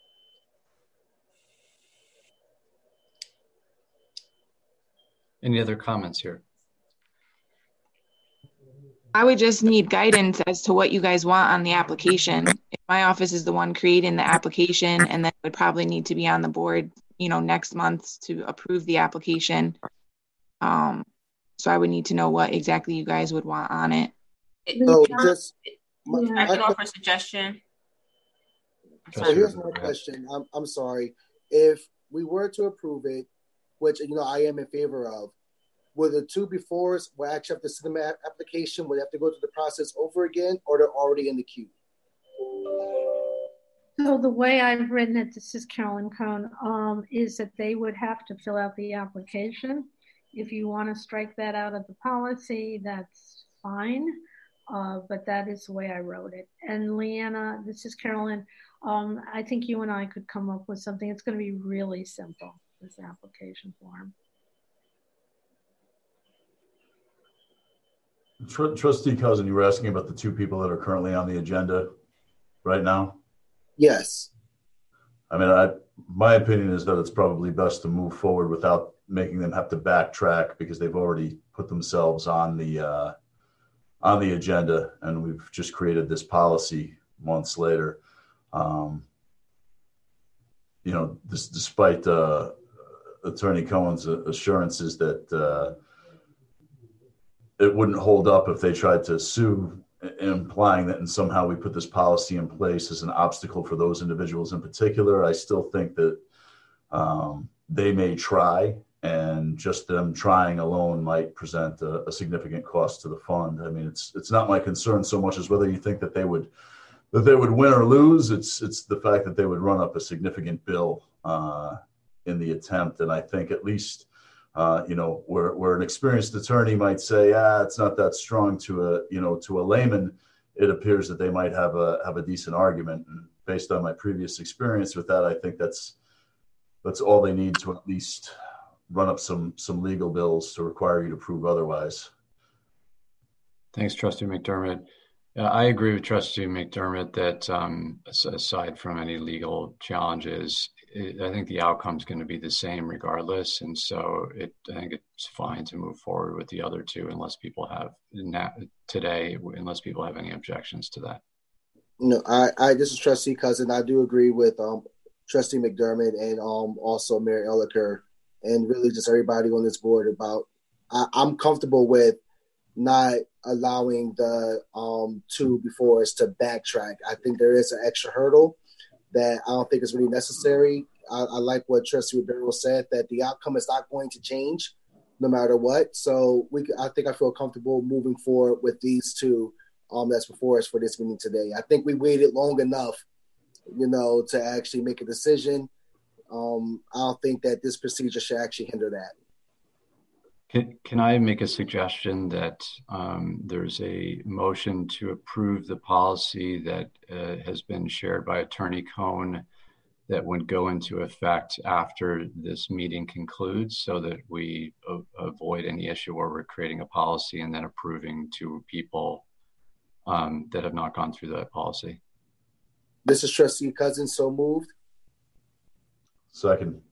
Any other comments here? I would just need guidance as to what you guys want on the application. If my office is the one creating the application, and then it would probably need to be on the board, you know, next month to approve the application. Um, So I would need to know what exactly you guys would want on it. So just, I can offer a suggestion. So here's my question. I'm I'm sorry. If we were to approve it, which you know I am in favor of, will the two before us will actually have to send them an application? Would they have to go through the process over again, or they're already in the queue? So the way I've written it, this is Carolyn Cohn, um, is that they would have to fill out the application. If you want to strike that out of the policy, that's fine. Uh, but that is the way I wrote it. And Leanna, this is Carolyn. Um, I think you and I could come up with something. It's going to be really simple, this application form. Tr- Trustee Cousin, you were asking about the two people that are currently on the agenda right now? Yes. I mean, I, my opinion is that it's probably best to move forward without making them have to backtrack because they've already put themselves on the uh, on the agenda, and we've just created this policy months later. Um, you know, this, despite uh, Attorney Cohen's assurances that uh, it wouldn't hold up if they tried to sue, implying that and somehow we put this policy in place as an obstacle for those individuals in particular, I still think that um, they may try, and just them trying alone might present a, a significant cost to the fund. I mean, it's it's not my concern so much as whether you think that they would that they would win or lose. It's it's the fact that they would run up a significant bill uh, in the attempt, and I think at least. Uh, you know, where, where an experienced attorney might say, ah, it's not that strong to a, you know, to a layman, it appears that they might have a have a decent argument. And based on my previous experience with that, I think that's that's all they need to at least run up some some legal bills to require you to prove otherwise. Thanks, Trustee McDermott. Uh, I agree with Trustee McDermott that um, aside from any legal challenges, it, I think the outcome is going to be the same regardless. And so it, I think it's fine to move forward with the other two unless people have today, unless people have any objections to that. No, I, I this is Trustee Cousin. I do agree with um, Trustee McDermott and um, also Mayor Elicker and really just everybody on this board about, I, I'm comfortable with not allowing the um, two before us to backtrack. I think there is an extra hurdle that I don't think is really necessary. I, I like what Trustee Ribeiro said, that the outcome is not going to change no matter what. So we, I think I feel comfortable moving forward with these two um, that's before us for this meeting today. I think we waited long enough, you know, to actually make a decision. Um, I don't think that this procedure should actually hinder that. Can, can I make a suggestion that um, there's a motion to approve the policy that uh, has been shared by Attorney Cohen that would go into effect after this meeting concludes so that we a- avoid any issue where we're creating a policy and then approving to people um, that have not gone through that policy? This is Trustee Cousins, so moved. Second.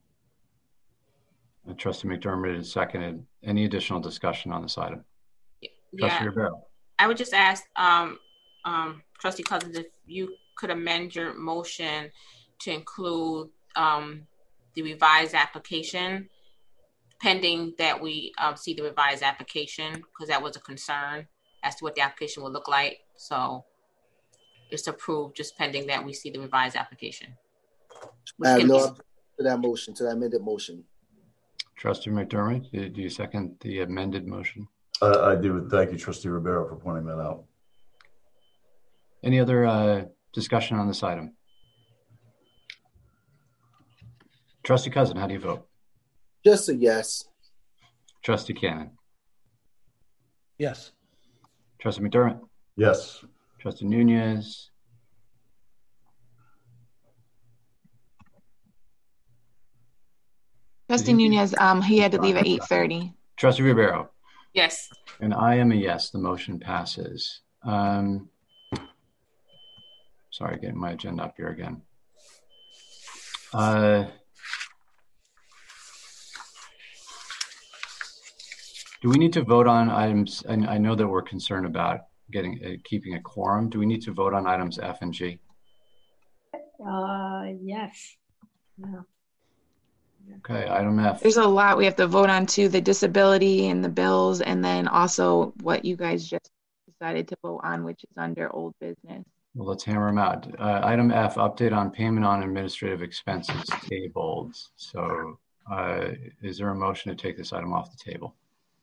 Uh, Trustee McDermott is seconded. Any additional discussion on this item? Yeah, Trustee Ribeiro. I would just ask um, um, Trustee Cousins if you could amend your motion to include um, the revised application, pending that we um, see the revised application, because that was a concern as to what the application would look like. So it's approved, just pending that we see the revised application. I have no objection to that motion, to that amended motion. Trustee McDermott, do you second the amended motion? Uh, I do. Thank you, Trustee Ribeiro, for pointing that out. Any other uh, discussion on this item? Trustee Cousin, how do you vote? Just a yes. Trustee Cannon? Yes. Trustee McDermott? Yes. Trustee Nunez? Trustee Nunez, um, he had to leave at eight thirty. Trustee Ribeiro? Yes. And I am a yes. The motion passes. Um, sorry, getting my agenda up here again. Uh, do we need to vote on items? I, I know that we're concerned about getting uh, keeping a quorum. Do we need to vote on items F and G? Uh, yes. Yeah. Okay, item F. There's a lot we have to vote on too, the disability and the bills, and then also what you guys just decided to vote on, which is under old business. Well, let's hammer them out. Uh, item F, update on payment on administrative expenses tabled. So uh, is there a motion to take this item off the table?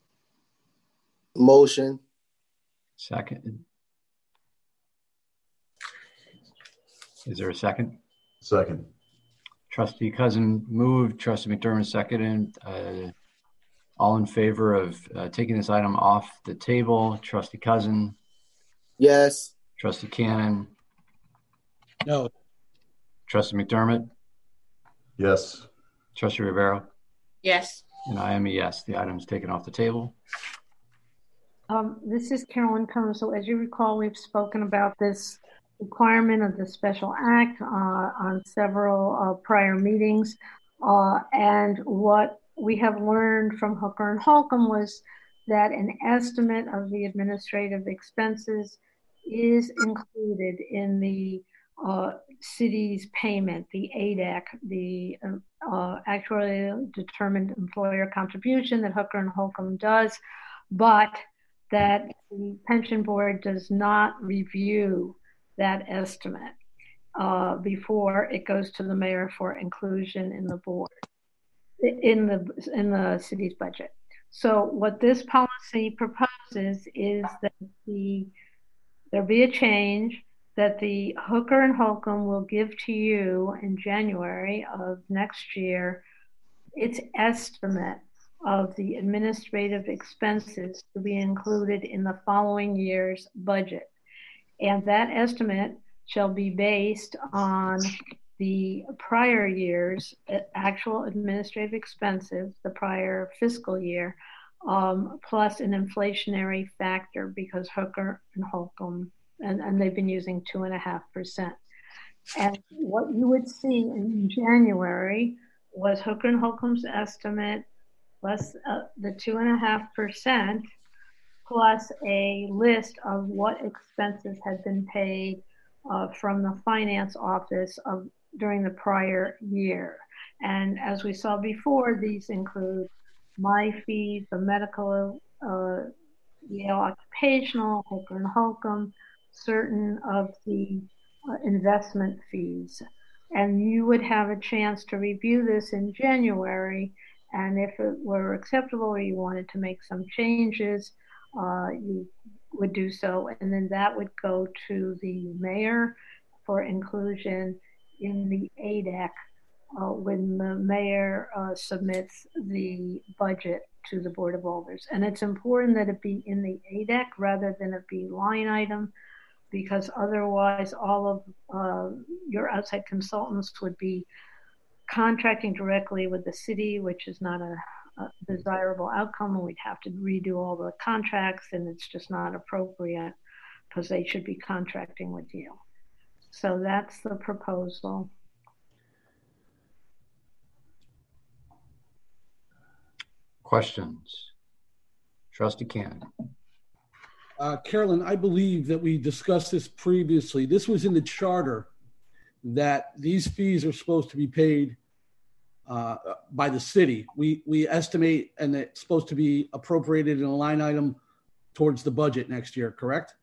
Motion. Second. Is there a second? Second. Trustee Cousin moved, Trustee McDermott seconded. Uh, all in favor of uh, taking this item off the table? Trustee Cousin? Yes. Trustee Cannon? No. Trustee McDermott? Yes. Trustee Ribeiro? Yes. And I am a yes. The item is taken off the table. Um, this is Carolyn Cohen. So as you recall, we've spoken about this requirement of the special act uh, on several uh, prior meetings. Uh, and what we have learned from Hooker and Holcomb was that an estimate of the administrative expenses is included in the uh, city's payment, the A D E C, the uh, actually determined employer contribution that Hooker and Holcomb does, but that the pension board does not review that estimate uh, before it goes to the mayor for inclusion in the board, in the in the city's budget. So what this policy proposes is that the there be a change, that the Hooker and Holcomb will give to you in January of next year its estimate of the administrative expenses to be included in the following year's budget. And that estimate shall be based on the prior year's actual administrative expenses, the prior fiscal year, um, plus an inflationary factor, because Hooker and Holcomb, and, and they've been using two and a half percent. And what you would see in January was Hooker and Holcomb's estimate plus uh, the two and a half percent, plus a list of what expenses had been paid uh, from the finance office of during the prior year. And as we saw before, these include my fees, the medical, uh, Yale Occupational, Hooker and Holcomb, certain of the uh, investment fees. And you would have a chance to review this in January. And if it were acceptable or you wanted to make some changes, uh, you would do so. And then that would go to the mayor for inclusion in the A D E C uh, when the mayor uh, submits the budget to the Board of Alders. And it's important that it be in the A D E C rather than it be line item, because otherwise all of uh, your outside consultants would be contracting directly with the city, which is not a, a desirable outcome, and we'd have to redo all the contracts, and it's just not appropriate because they should be contracting with you. So that's the proposal. Questions? Trustee Cannon. Uh, Carolyn, I believe that we discussed this previously. This was in the charter that these fees are supposed to be paid uh, by the city. We we estimate, and it's supposed to be appropriated in a line item towards the budget next year, correct?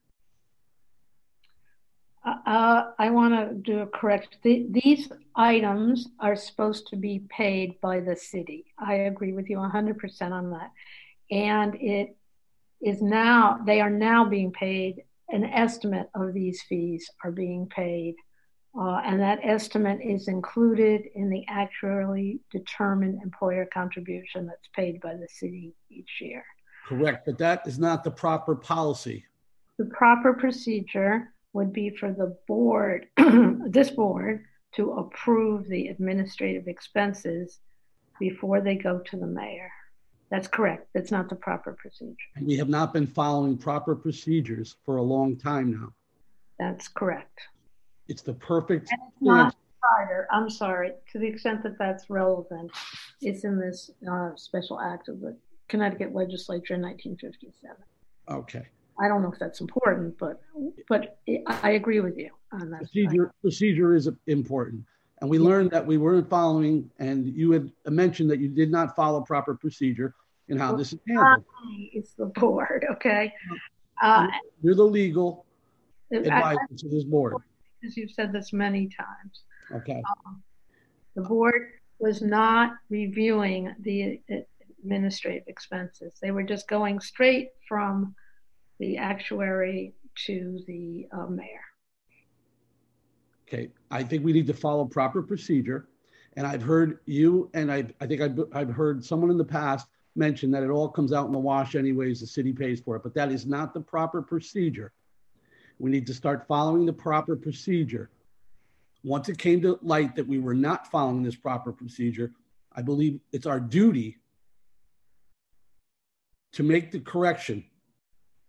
Uh, I want to do a correct. The, these items are supposed to be paid by the city. I agree with you one hundred percent on that. And it is now, they are now being paid, an estimate of these fees are being paid. Uh, and that estimate is included in the actually determined employer contribution that's paid by the city each year. Correct, but that is not the proper policy. The proper procedure would be for the board, this board, to approve the administrative expenses before they go to the mayor. That's correct. That's not the proper procedure. And we have not been following proper procedures for a long time now. That's correct. It's the perfect. And it's not charter. I'm sorry. To the extent that that's relevant, it's in this uh, special act of the Connecticut legislature in nineteen fifty-seven. Okay. I don't know if that's important, but but it, I agree with you on that. Procedure, procedure is important. And we learned that we weren't following, and you had mentioned that you did not follow proper procedure in how this is handled. It's the board, okay? Uh, You're the legal advisor I, to this board. Because you've said this many times. Okay. Um, the board was not reviewing the administrative expenses. They were just going straight from the actuary to the uh, mayor. Okay, I think we need to follow proper procedure. And I've heard you, and I, I think I've, I've heard someone in the past mention that it all comes out in the wash anyways, the city pays for it, but that is not the proper procedure. We need to start following the proper procedure. Once it came to light that we were not following this proper procedure, I believe it's our duty to make the correction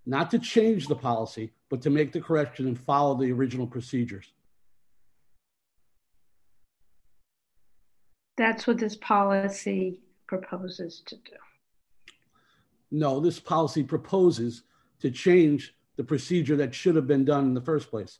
not to change the policy, but to make the correction and follow the original procedures. That's what this policy proposes to do. No, this policy proposes to change the procedure that should have been done in the first place.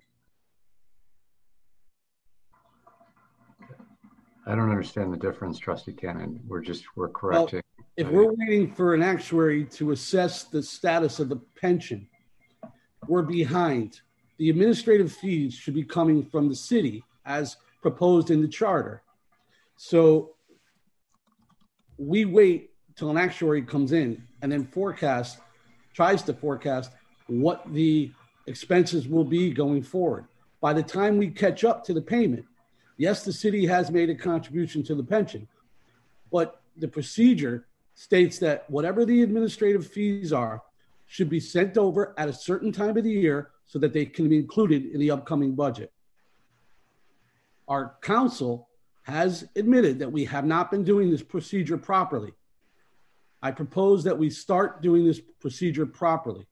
I don't understand the difference, Trustee Cannon. We're just, we're correcting. Well, if we're waiting for an actuary to assess the status of the pension, we're behind. The administrative fees should be coming from the city as proposed in the charter. So we wait till an actuary comes in and then forecast, tries to forecast what the expenses will be going forward. By the time we catch up to the payment, yes, the city has made a contribution to the pension, but the procedure states that whatever the administrative fees are should be sent over at a certain time of the year so that they can be included in the upcoming budget. Our council has admitted that we have not been doing this procedure properly. I propose that we start doing this procedure properly,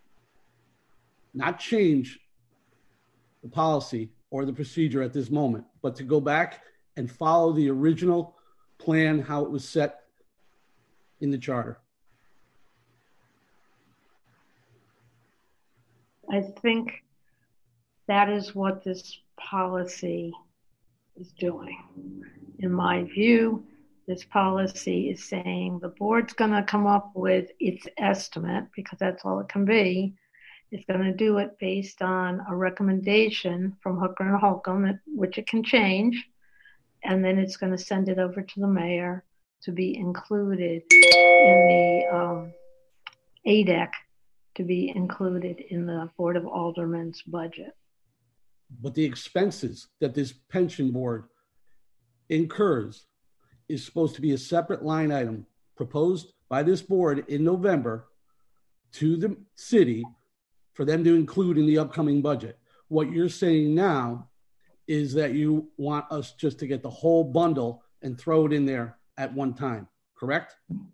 not change the policy or the procedure at this moment, but to go back and follow the original plan, how it was set in the charter. I think that is what this policy is doing. In my view, this policy is saying the board's going to come up with its estimate, because that's all it can be. It's going to do it based on a recommendation from Hooker and Holcomb, which it can change, and then it's going to send it over to the mayor to be included in the um, A D E C, to be included in the Board of Aldermen's budget. But the expenses that this pension board incurs is supposed to be a separate line item proposed by this board in November to the city for them to include in the upcoming budget. What you're saying now is that you want us just to get the whole bundle and throw it in there at one time, correct?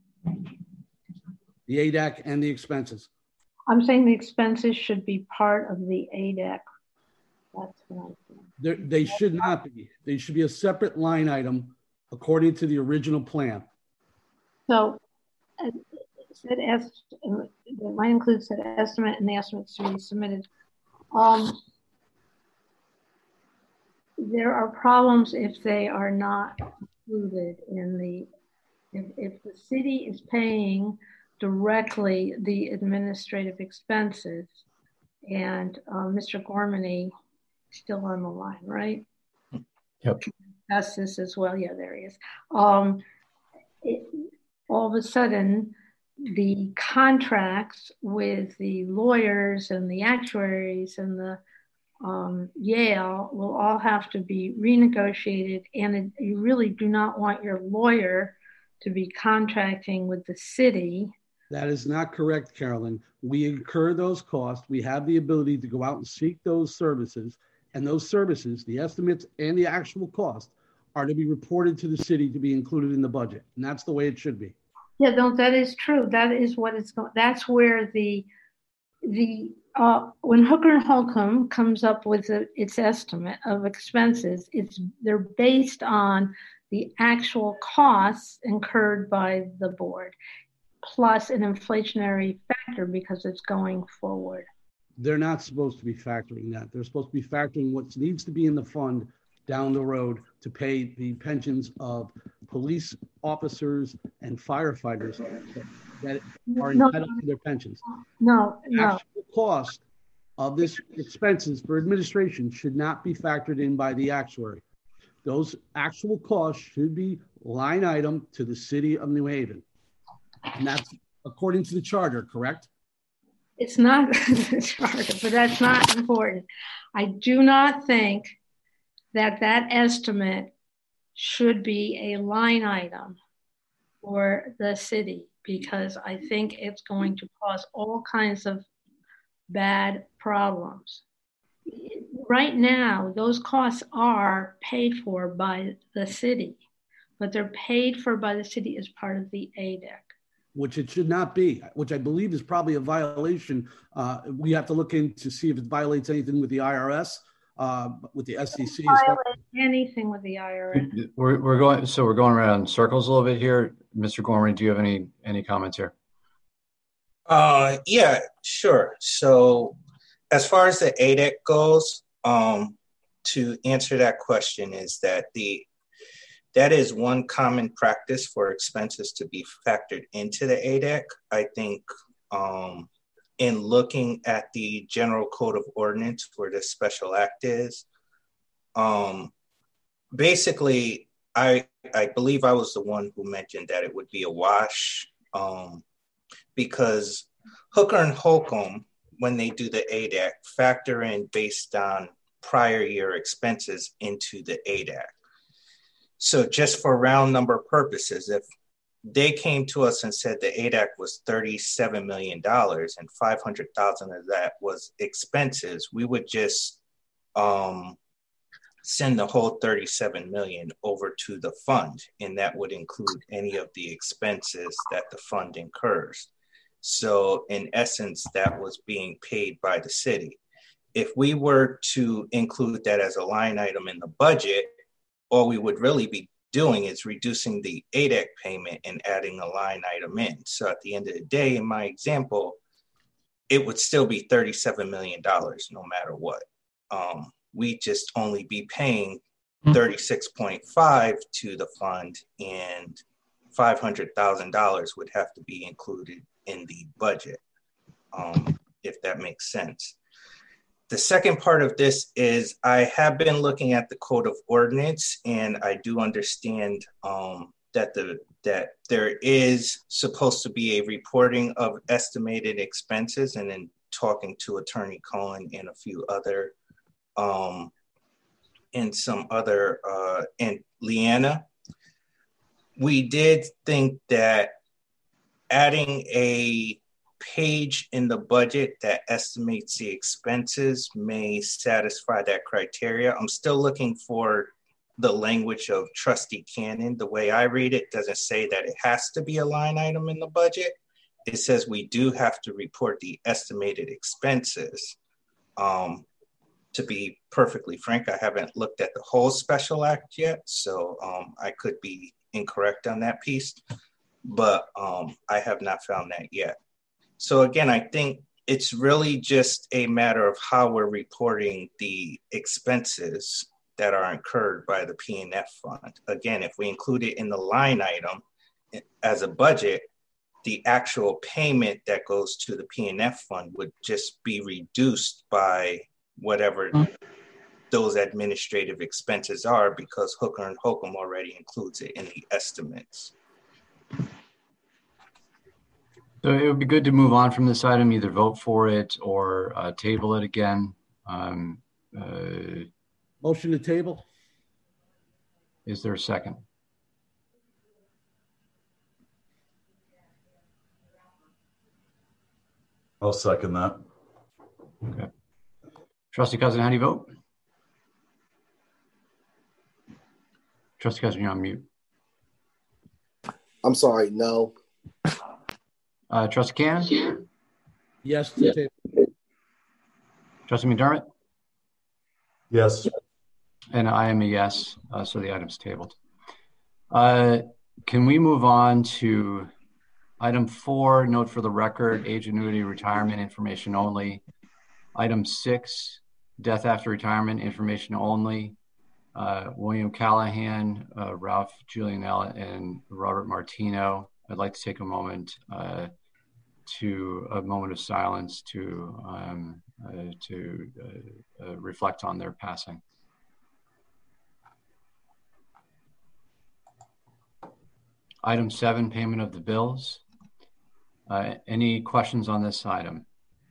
The A D E C and the expenses. I'm saying the expenses should be part of the A D E C. That's what I'm saying. They're, they should not be. They should be a separate line item according to the original plan. So uh, said est- it might include said estimate and the estimates to be submitted. Um, there are problems if they are not included in the, if, if the city is paying directly the administrative expenses, and uh, Mister Gormany still on the line, right? Yep. That's this as well. Yeah, there he is. Um, it, all of a sudden, the contracts with the lawyers and the actuaries and the um, Yale will all have to be renegotiated, and it, you really do not want your lawyer to be contracting with the city. That is not correct, Carolyn. We incur those costs. We have the ability to go out and seek those services, and those services, the estimates and the actual cost, are to be reported to the city to be included in the budget. And that's the way it should be. Yeah, no, that is true. That is what it's going. That's where the the uh, when Hooker and Holcomb comes up with a, its estimate of expenses, it's they're based on the actual costs incurred by the board, plus an inflationary factor because it's going forward. They're not supposed to be factoring that. They're supposed to be factoring what needs to be in the fund down the road to pay the pensions of police officers and firefighters that are No, entitled to their pensions. No, The no. actual cost of this expenses for administration should not be factored in by the actuary. Those actual costs should be line item to the city of New Haven. And that's according to the charter, correct? It's not the charter, but that's not important. I do not think that that estimate should be a line item for the city, because I think it's going to cause all kinds of bad problems. Right now, those costs are paid for by the city, but they're paid for by the city as part of the A D E C. which it should not be, which I believe is probably a violation. Uh, we have to look in to see if it violates anything with the I R S, uh, with the S E C. Violate anything with the I R S. We're, we're going, so we're going around in circles a little bit here. Mister Gorman, do you have any, any comments here? Uh, yeah, sure. So as far as the A D E C goes, um, to answer that question is that the that is one common practice for expenses to be factored into the A D E C. I think um, in looking at the General Code of Ordinance where the special act is, um, basically, I I believe I was the one who mentioned that it would be a wash um, because Hooker and Holcomb, when they do the A D E C, factor in based on prior year expenses into the A D E C. So just for round number purposes, if they came to us and said the A D E C was thirty-seven million dollars and five hundred thousand dollars of that was expenses, we would just um, send the whole thirty-seven million dollars over to the fund, and that would include any of the expenses that the fund incurs. So in essence, that was being paid by the city. If we were to include that as a line item in the budget, all we would really be doing is reducing the A D E C payment and adding a line item in. So at the end of the day, in my example, it would still be thirty-seven million dollars no matter what. Um, we just only be paying thirty-six point five to the fund, and five hundred thousand dollars would have to be included in the budget, um, if that makes sense. The second part of this is I have been looking at the Code of Ordinance, and I do understand um, that the that there is supposed to be a reporting of estimated expenses, and then talking to Attorney Cohen and a few other um, and some other uh, and Leanna, we did think that adding a page in the budget that estimates the expenses may satisfy that criteria. I'm still looking for the language of Trustee Cannon. The way I read it doesn't say that it has to be a line item in the budget. It says we do have to report the estimated expenses. Um, to be perfectly frank, I haven't looked at the whole special act yet, so um, I could be incorrect on that piece, but um, I have not found that yet. So again, I think it's really just a matter of how we're reporting the expenses that are incurred by the P and F fund. Again, if we include it in the line item as a budget, the actual payment that goes to the P and F fund would just be reduced by whatever those administrative expenses are, because Hooker and Holcomb already includes it in the estimates. So it would be good to move on from this item, either vote for it or uh, table it again. Um, uh, Motion to table. Is there a second? I'll second that. Okay. Trustee Cousin, how do you vote? Trustee Cousin, you're on mute. I'm sorry, no. Uh, Trustee Cannon? Yes to table. Trustee McDermott? Yes. And I am a yes, uh, so the item's tabled. Uh, can we move on to item four, note for the record, age annuity retirement information only. Item six, death after retirement information only. Uh, William Callahan, uh, Ralph Giulianella, and Robert Martino. I'd like to take a moment uh, to a moment of silence to um, uh, to uh, uh, reflect on their passing. Item seven, payment of the bills. Uh, any questions on this item?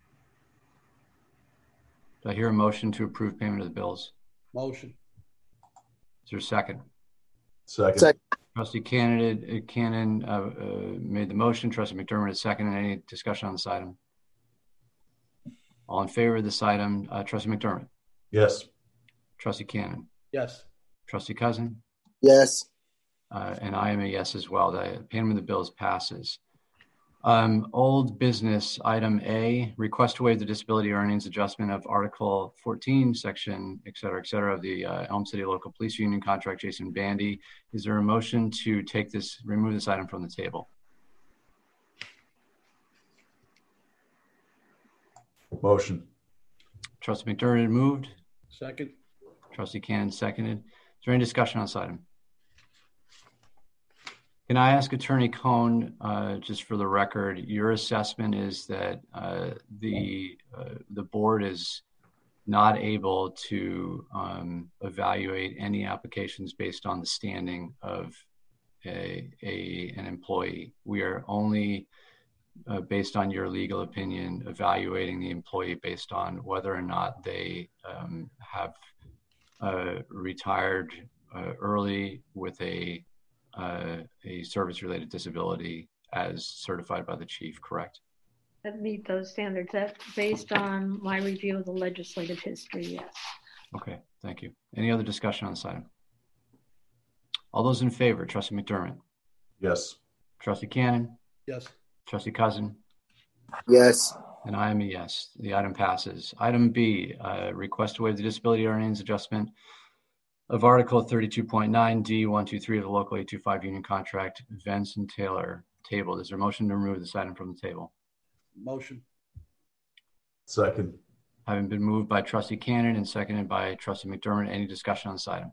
Do I hear a motion to approve payment of the bills? Motion. Is there a second? Second. Second. Trustee Cannon, uh, Cannon uh, uh, made the motion. Trustee McDermott is second. Any discussion on this item? All in favor of this item? Uh, Trustee McDermott. Yes. Trustee Cannon. Yes. Trustee Cousin. Yes. Uh, and I am a yes as well. The payment of the bills passes. Um, old business, item A, request to waive the disability earnings adjustment of Article fourteen, section, et cetera, et cetera, of the uh, Elm City Local Police Union contract, Jason Bandy. Is there a motion to take this, remove this item from the table? Motion. Trustee McDermott moved. Second. Trustee Cannon seconded. Is there any discussion on this item? Can I ask Attorney Cohn, uh, just for the record, your assessment is that uh, the uh, the board is not able to um, evaluate any applications based on the standing of a, a an employee. We are only, uh, based on your legal opinion, evaluating the employee based on whether or not they um, have uh, retired uh, early with a Uh, a service-related disability as certified by the chief, correct? That meet those standards. That's based on my review of the legislative history, yes. Okay, thank you. Any other discussion on this item? All those in favor, Trustee McDermott? Yes. Trustee Cannon? Yes. Trustee Cousin? Yes. And I am a yes. The item passes. Item B, uh, request to waive the disability earnings adjustment of Article thirty-two point nine D one two three of the Local eight two five union contract, Vence and Taylor, tabled. Is there a motion to remove this item from the table? Motion. Second. Having been moved by Trustee Cannon and seconded by Trustee McDermott, any discussion on this item?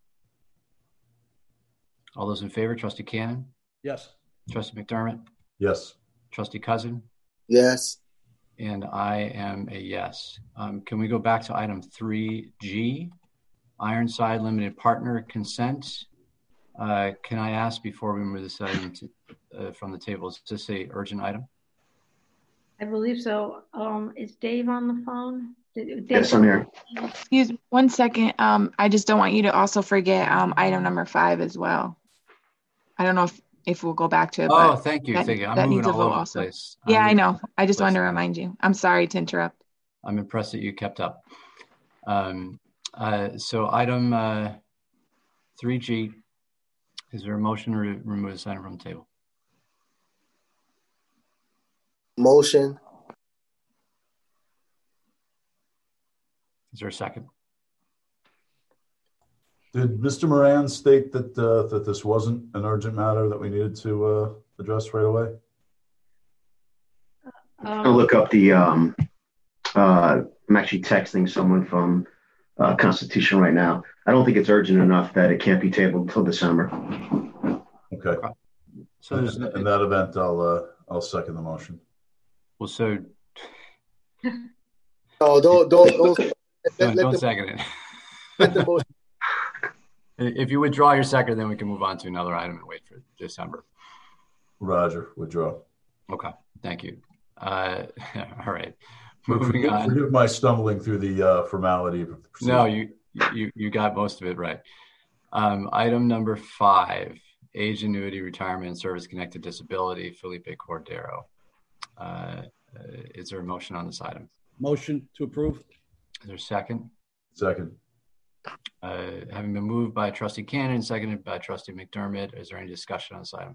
All those in favor, Trustee Cannon? Yes. Trustee McDermott? Yes. Trustee Cousin? Yes. And I am a yes. Um, can we go back to item three G? Ironside Limited Partner consent. Uh, can I ask before we move this item to, uh, from the table, is this a urgent item? I believe so. Um, is Dave on the phone? Did, Dave, yes, I'm here. Excuse me one second. Um, I just don't want you to also forget um, item number five as well. I don't know if, if we'll go back to it. Oh, but thank you. That, thank you. I'm that moving needs a all vote over also. the place. Yeah, I'm I know. I just place. wanted to remind you. I'm sorry to interrupt. I'm impressed that you kept up. Um, uh, so item uh, three G, is there a motion to re remove this item from the table? Motion. Is there a second? Did Mister Moran state that uh, that this wasn't an urgent matter that we needed to uh, address right away? Um, I'll look up the, um, uh, I'm actually texting someone from uh, Constitution right now. I don't think it's urgent enough that it can't be tabled until December. Okay. So in, there's no, in that event, I'll uh, I'll second the motion. well, so Oh, don't don't don't. don't, let, let don't the, second it. let the motion. If you withdraw your second, then we can move on to another item and wait for December. Roger, withdraw. Okay, thank you. Uh, all right, moving forgive, on. Forgive my stumbling through the uh, formality of the procedure. No, you you you got most of it right. Um, item number five, age annuity retirement and service connected disability, Felipe Cordero. Uh, is there a motion on this item? Motion to approve. Is there a second? Second. Uh, having been moved by Trustee Cannon, seconded by Trustee McDermott, is there any discussion on this item?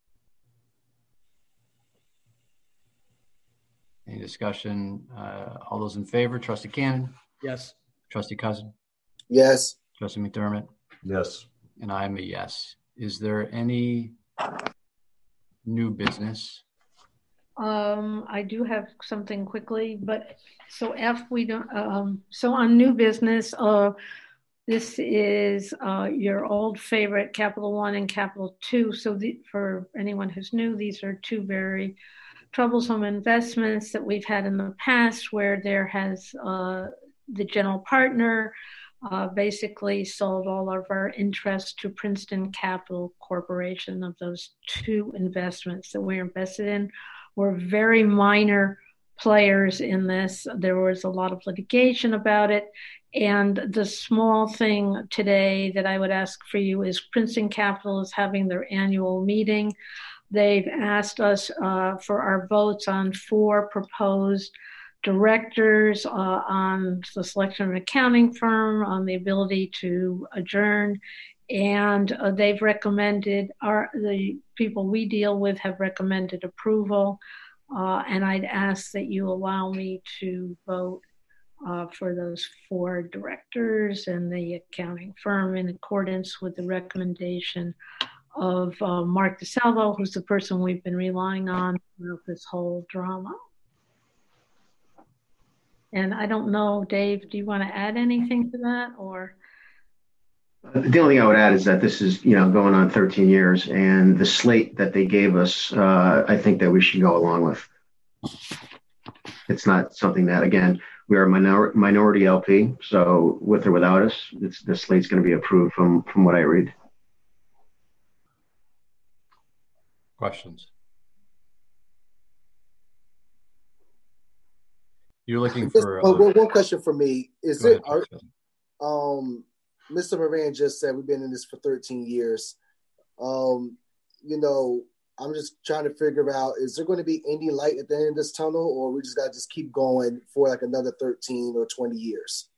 Any discussion? Uh, all those in favor, Trustee Cannon? Yes. Trustee Cousin? Yes. Trustee McDermott? Yes. And I'm a yes. Is there any new business? Um, I do have something quickly, but so F we don't, um, so on new business, uh, this is uh, your old favorite Capital One and Capital Two. So the, for anyone who's new, these are two very troublesome investments that we've had in the past where there has uh, the general partner uh, basically sold all of our interest to Princeton Capital Corporation of those two investments that we're invested in. We're very minor players in this. There was a lot of litigation about it. And the small thing today that I would ask for you is Princeton Capital is having their annual meeting. They've asked us uh, for our votes on four proposed directors, uh, on the selection of an accounting firm, on the ability to adjourn, and uh, they've recommended, our the people we deal with have recommended approval, uh, and I'd ask that you allow me to vote uh, for those four directors and the accounting firm in accordance with the recommendation of uh, Mark DeSalvo, who's the person we've been relying on throughout this whole drama. And I don't know, Dave, do you want to add anything to that, or? The only thing I would add is that this is, you know, going on thirteen years, and the slate that they gave us, uh, I think that we should go along with. It's not something that, again, we are a minor, minority L P, so with or without us, it's, the slate's going to be approved from, from what I read. Questions? You're looking for uh, uh, one question for me. Is Go it ahead, our, um Mister Moran just said we've been in this for thirteen years. Um, you know, I'm just trying to figure out, is there going to be any light at the end of this tunnel, or we just got to just keep going for like another thirteen or twenty years?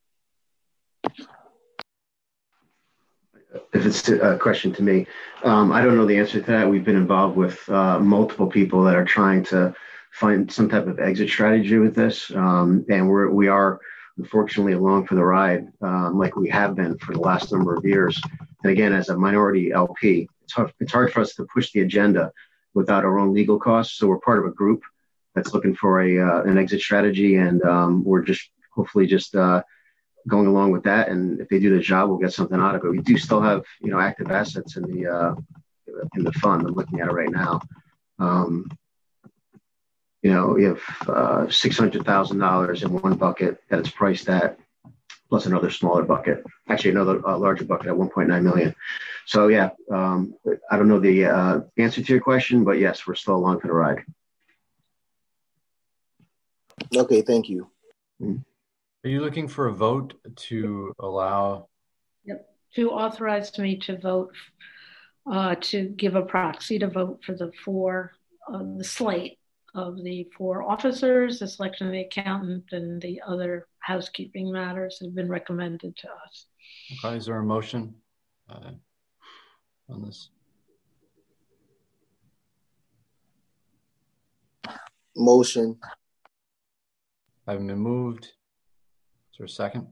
If it's a question to me, um, I don't know the answer to that. We've been involved with uh, multiple people that are trying to find some type of exit strategy with this. Um, and we're, we are unfortunately along for the ride, um, like we have been for the last number of years. And again, as a minority L P, it's hard, it's hard for us to push the agenda without our own legal costs. So we're part of a group that's looking for a uh, an exit strategy. And um, we're just hopefully just uh, going along with that. And if they do the job, we'll get something out of it. We do still have, you know, active assets in the, uh, in the fund. I'm looking at it right now. Um, You know, we have uh, six hundred thousand dollars in one bucket that it's priced at, plus another smaller bucket, actually another uh, larger bucket at one point nine million dollars. So, yeah, um, I don't know the uh, answer to your question, but yes, we're still along for the ride. Okay, thank you. Are you looking for a vote to allow? Yep, to authorize me to vote, uh, to give a proxy to vote for the four, uh, the slate of the four officers, the selection of the accountant, and the other housekeeping matters have been recommended to us. Okay, is there a motion uh, on this? Motion. Haven't been moved. Is there a second?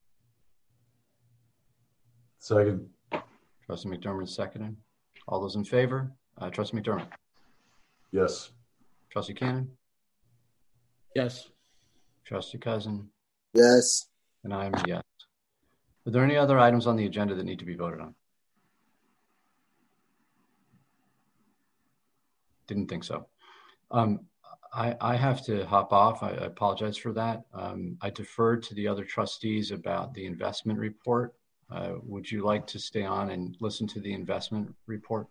Second. Trustee McDermott seconded. All those in favor? Uh, Trustee McDermott. Yes. Trustee Cannon? Yes. Trustee Cousin? Yes. And I'm a yes. Are there any other items on the agenda that need to be voted on? Didn't think so. Um, I, I have to hop off. I, I apologize for that. Um, I deferred to the other trustees about the investment report. Uh, would you like to stay on and listen to the investment report?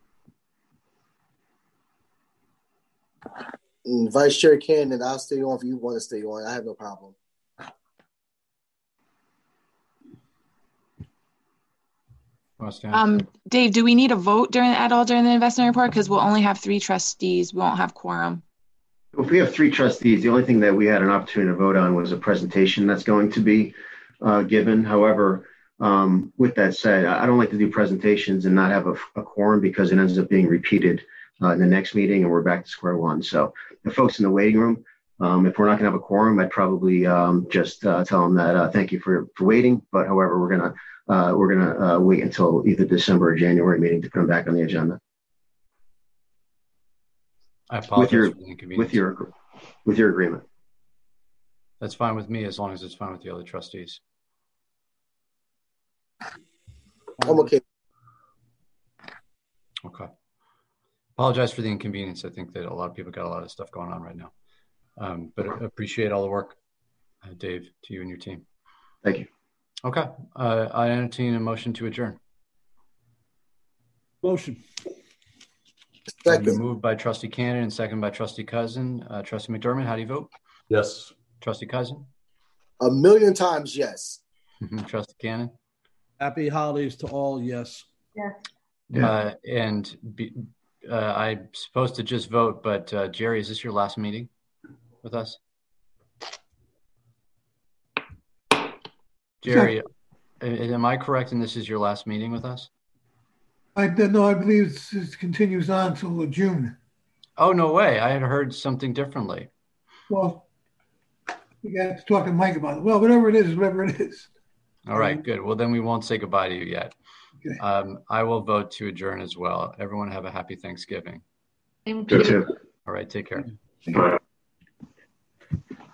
Vice Chair Cannon, I'll stay on if you want to stay on. I have no problem. Um, Dave, do we need a vote during at all during the investment report? Because we'll only have three trustees. We won't have quorum. If we have three trustees, the only thing that we had an opportunity to vote on was a presentation that's going to be uh, given. However, um, with that said, I don't like to do presentations and not have a, a quorum because it ends up being repeated uh, in the next meeting and we're back to square one. So the folks in the waiting room, um, if we're not going to have a quorum, I'd probably um, just uh, tell them that uh, thank you for, for waiting. But however, we're going to uh, we're going to uh, wait until either December or January meeting to put them back on the agenda. I apologize with your, for the inconvenience. With your, with your agreement. That's fine with me as long as it's fine with the other trustees. I'm okay. Okay. Apologize for the inconvenience. I think that a lot of people got a lot of stuff going on right now. Um, but I appreciate all the work, uh, Dave, to you and your team. Thank you. Okay. Uh, I entertain a motion to adjourn. Motion. Second. Moved by Trustee Cannon and second by Trustee Cousin. Uh, Trustee McDermott, how do you vote? Yes. Trustee Cousin? A million times yes. Trustee Cannon? Happy holidays to all, yes. Yeah. Yeah. Uh, and be, uh, I'm supposed to just vote, but uh, Jerry, is this your last meeting with us? Jerry, Am I correct and this is your last meeting with us? I no, I believe it's, it continues on till June. Oh, no way. I had heard something differently. Well, we got to talk to Mike about it. Well, whatever it is, whatever it is. All right, good. Well, then we won't say goodbye to you yet. Okay. Um, I will vote to adjourn as well. Everyone have a happy Thanksgiving. Thank You you. too. All right, take care. Bye.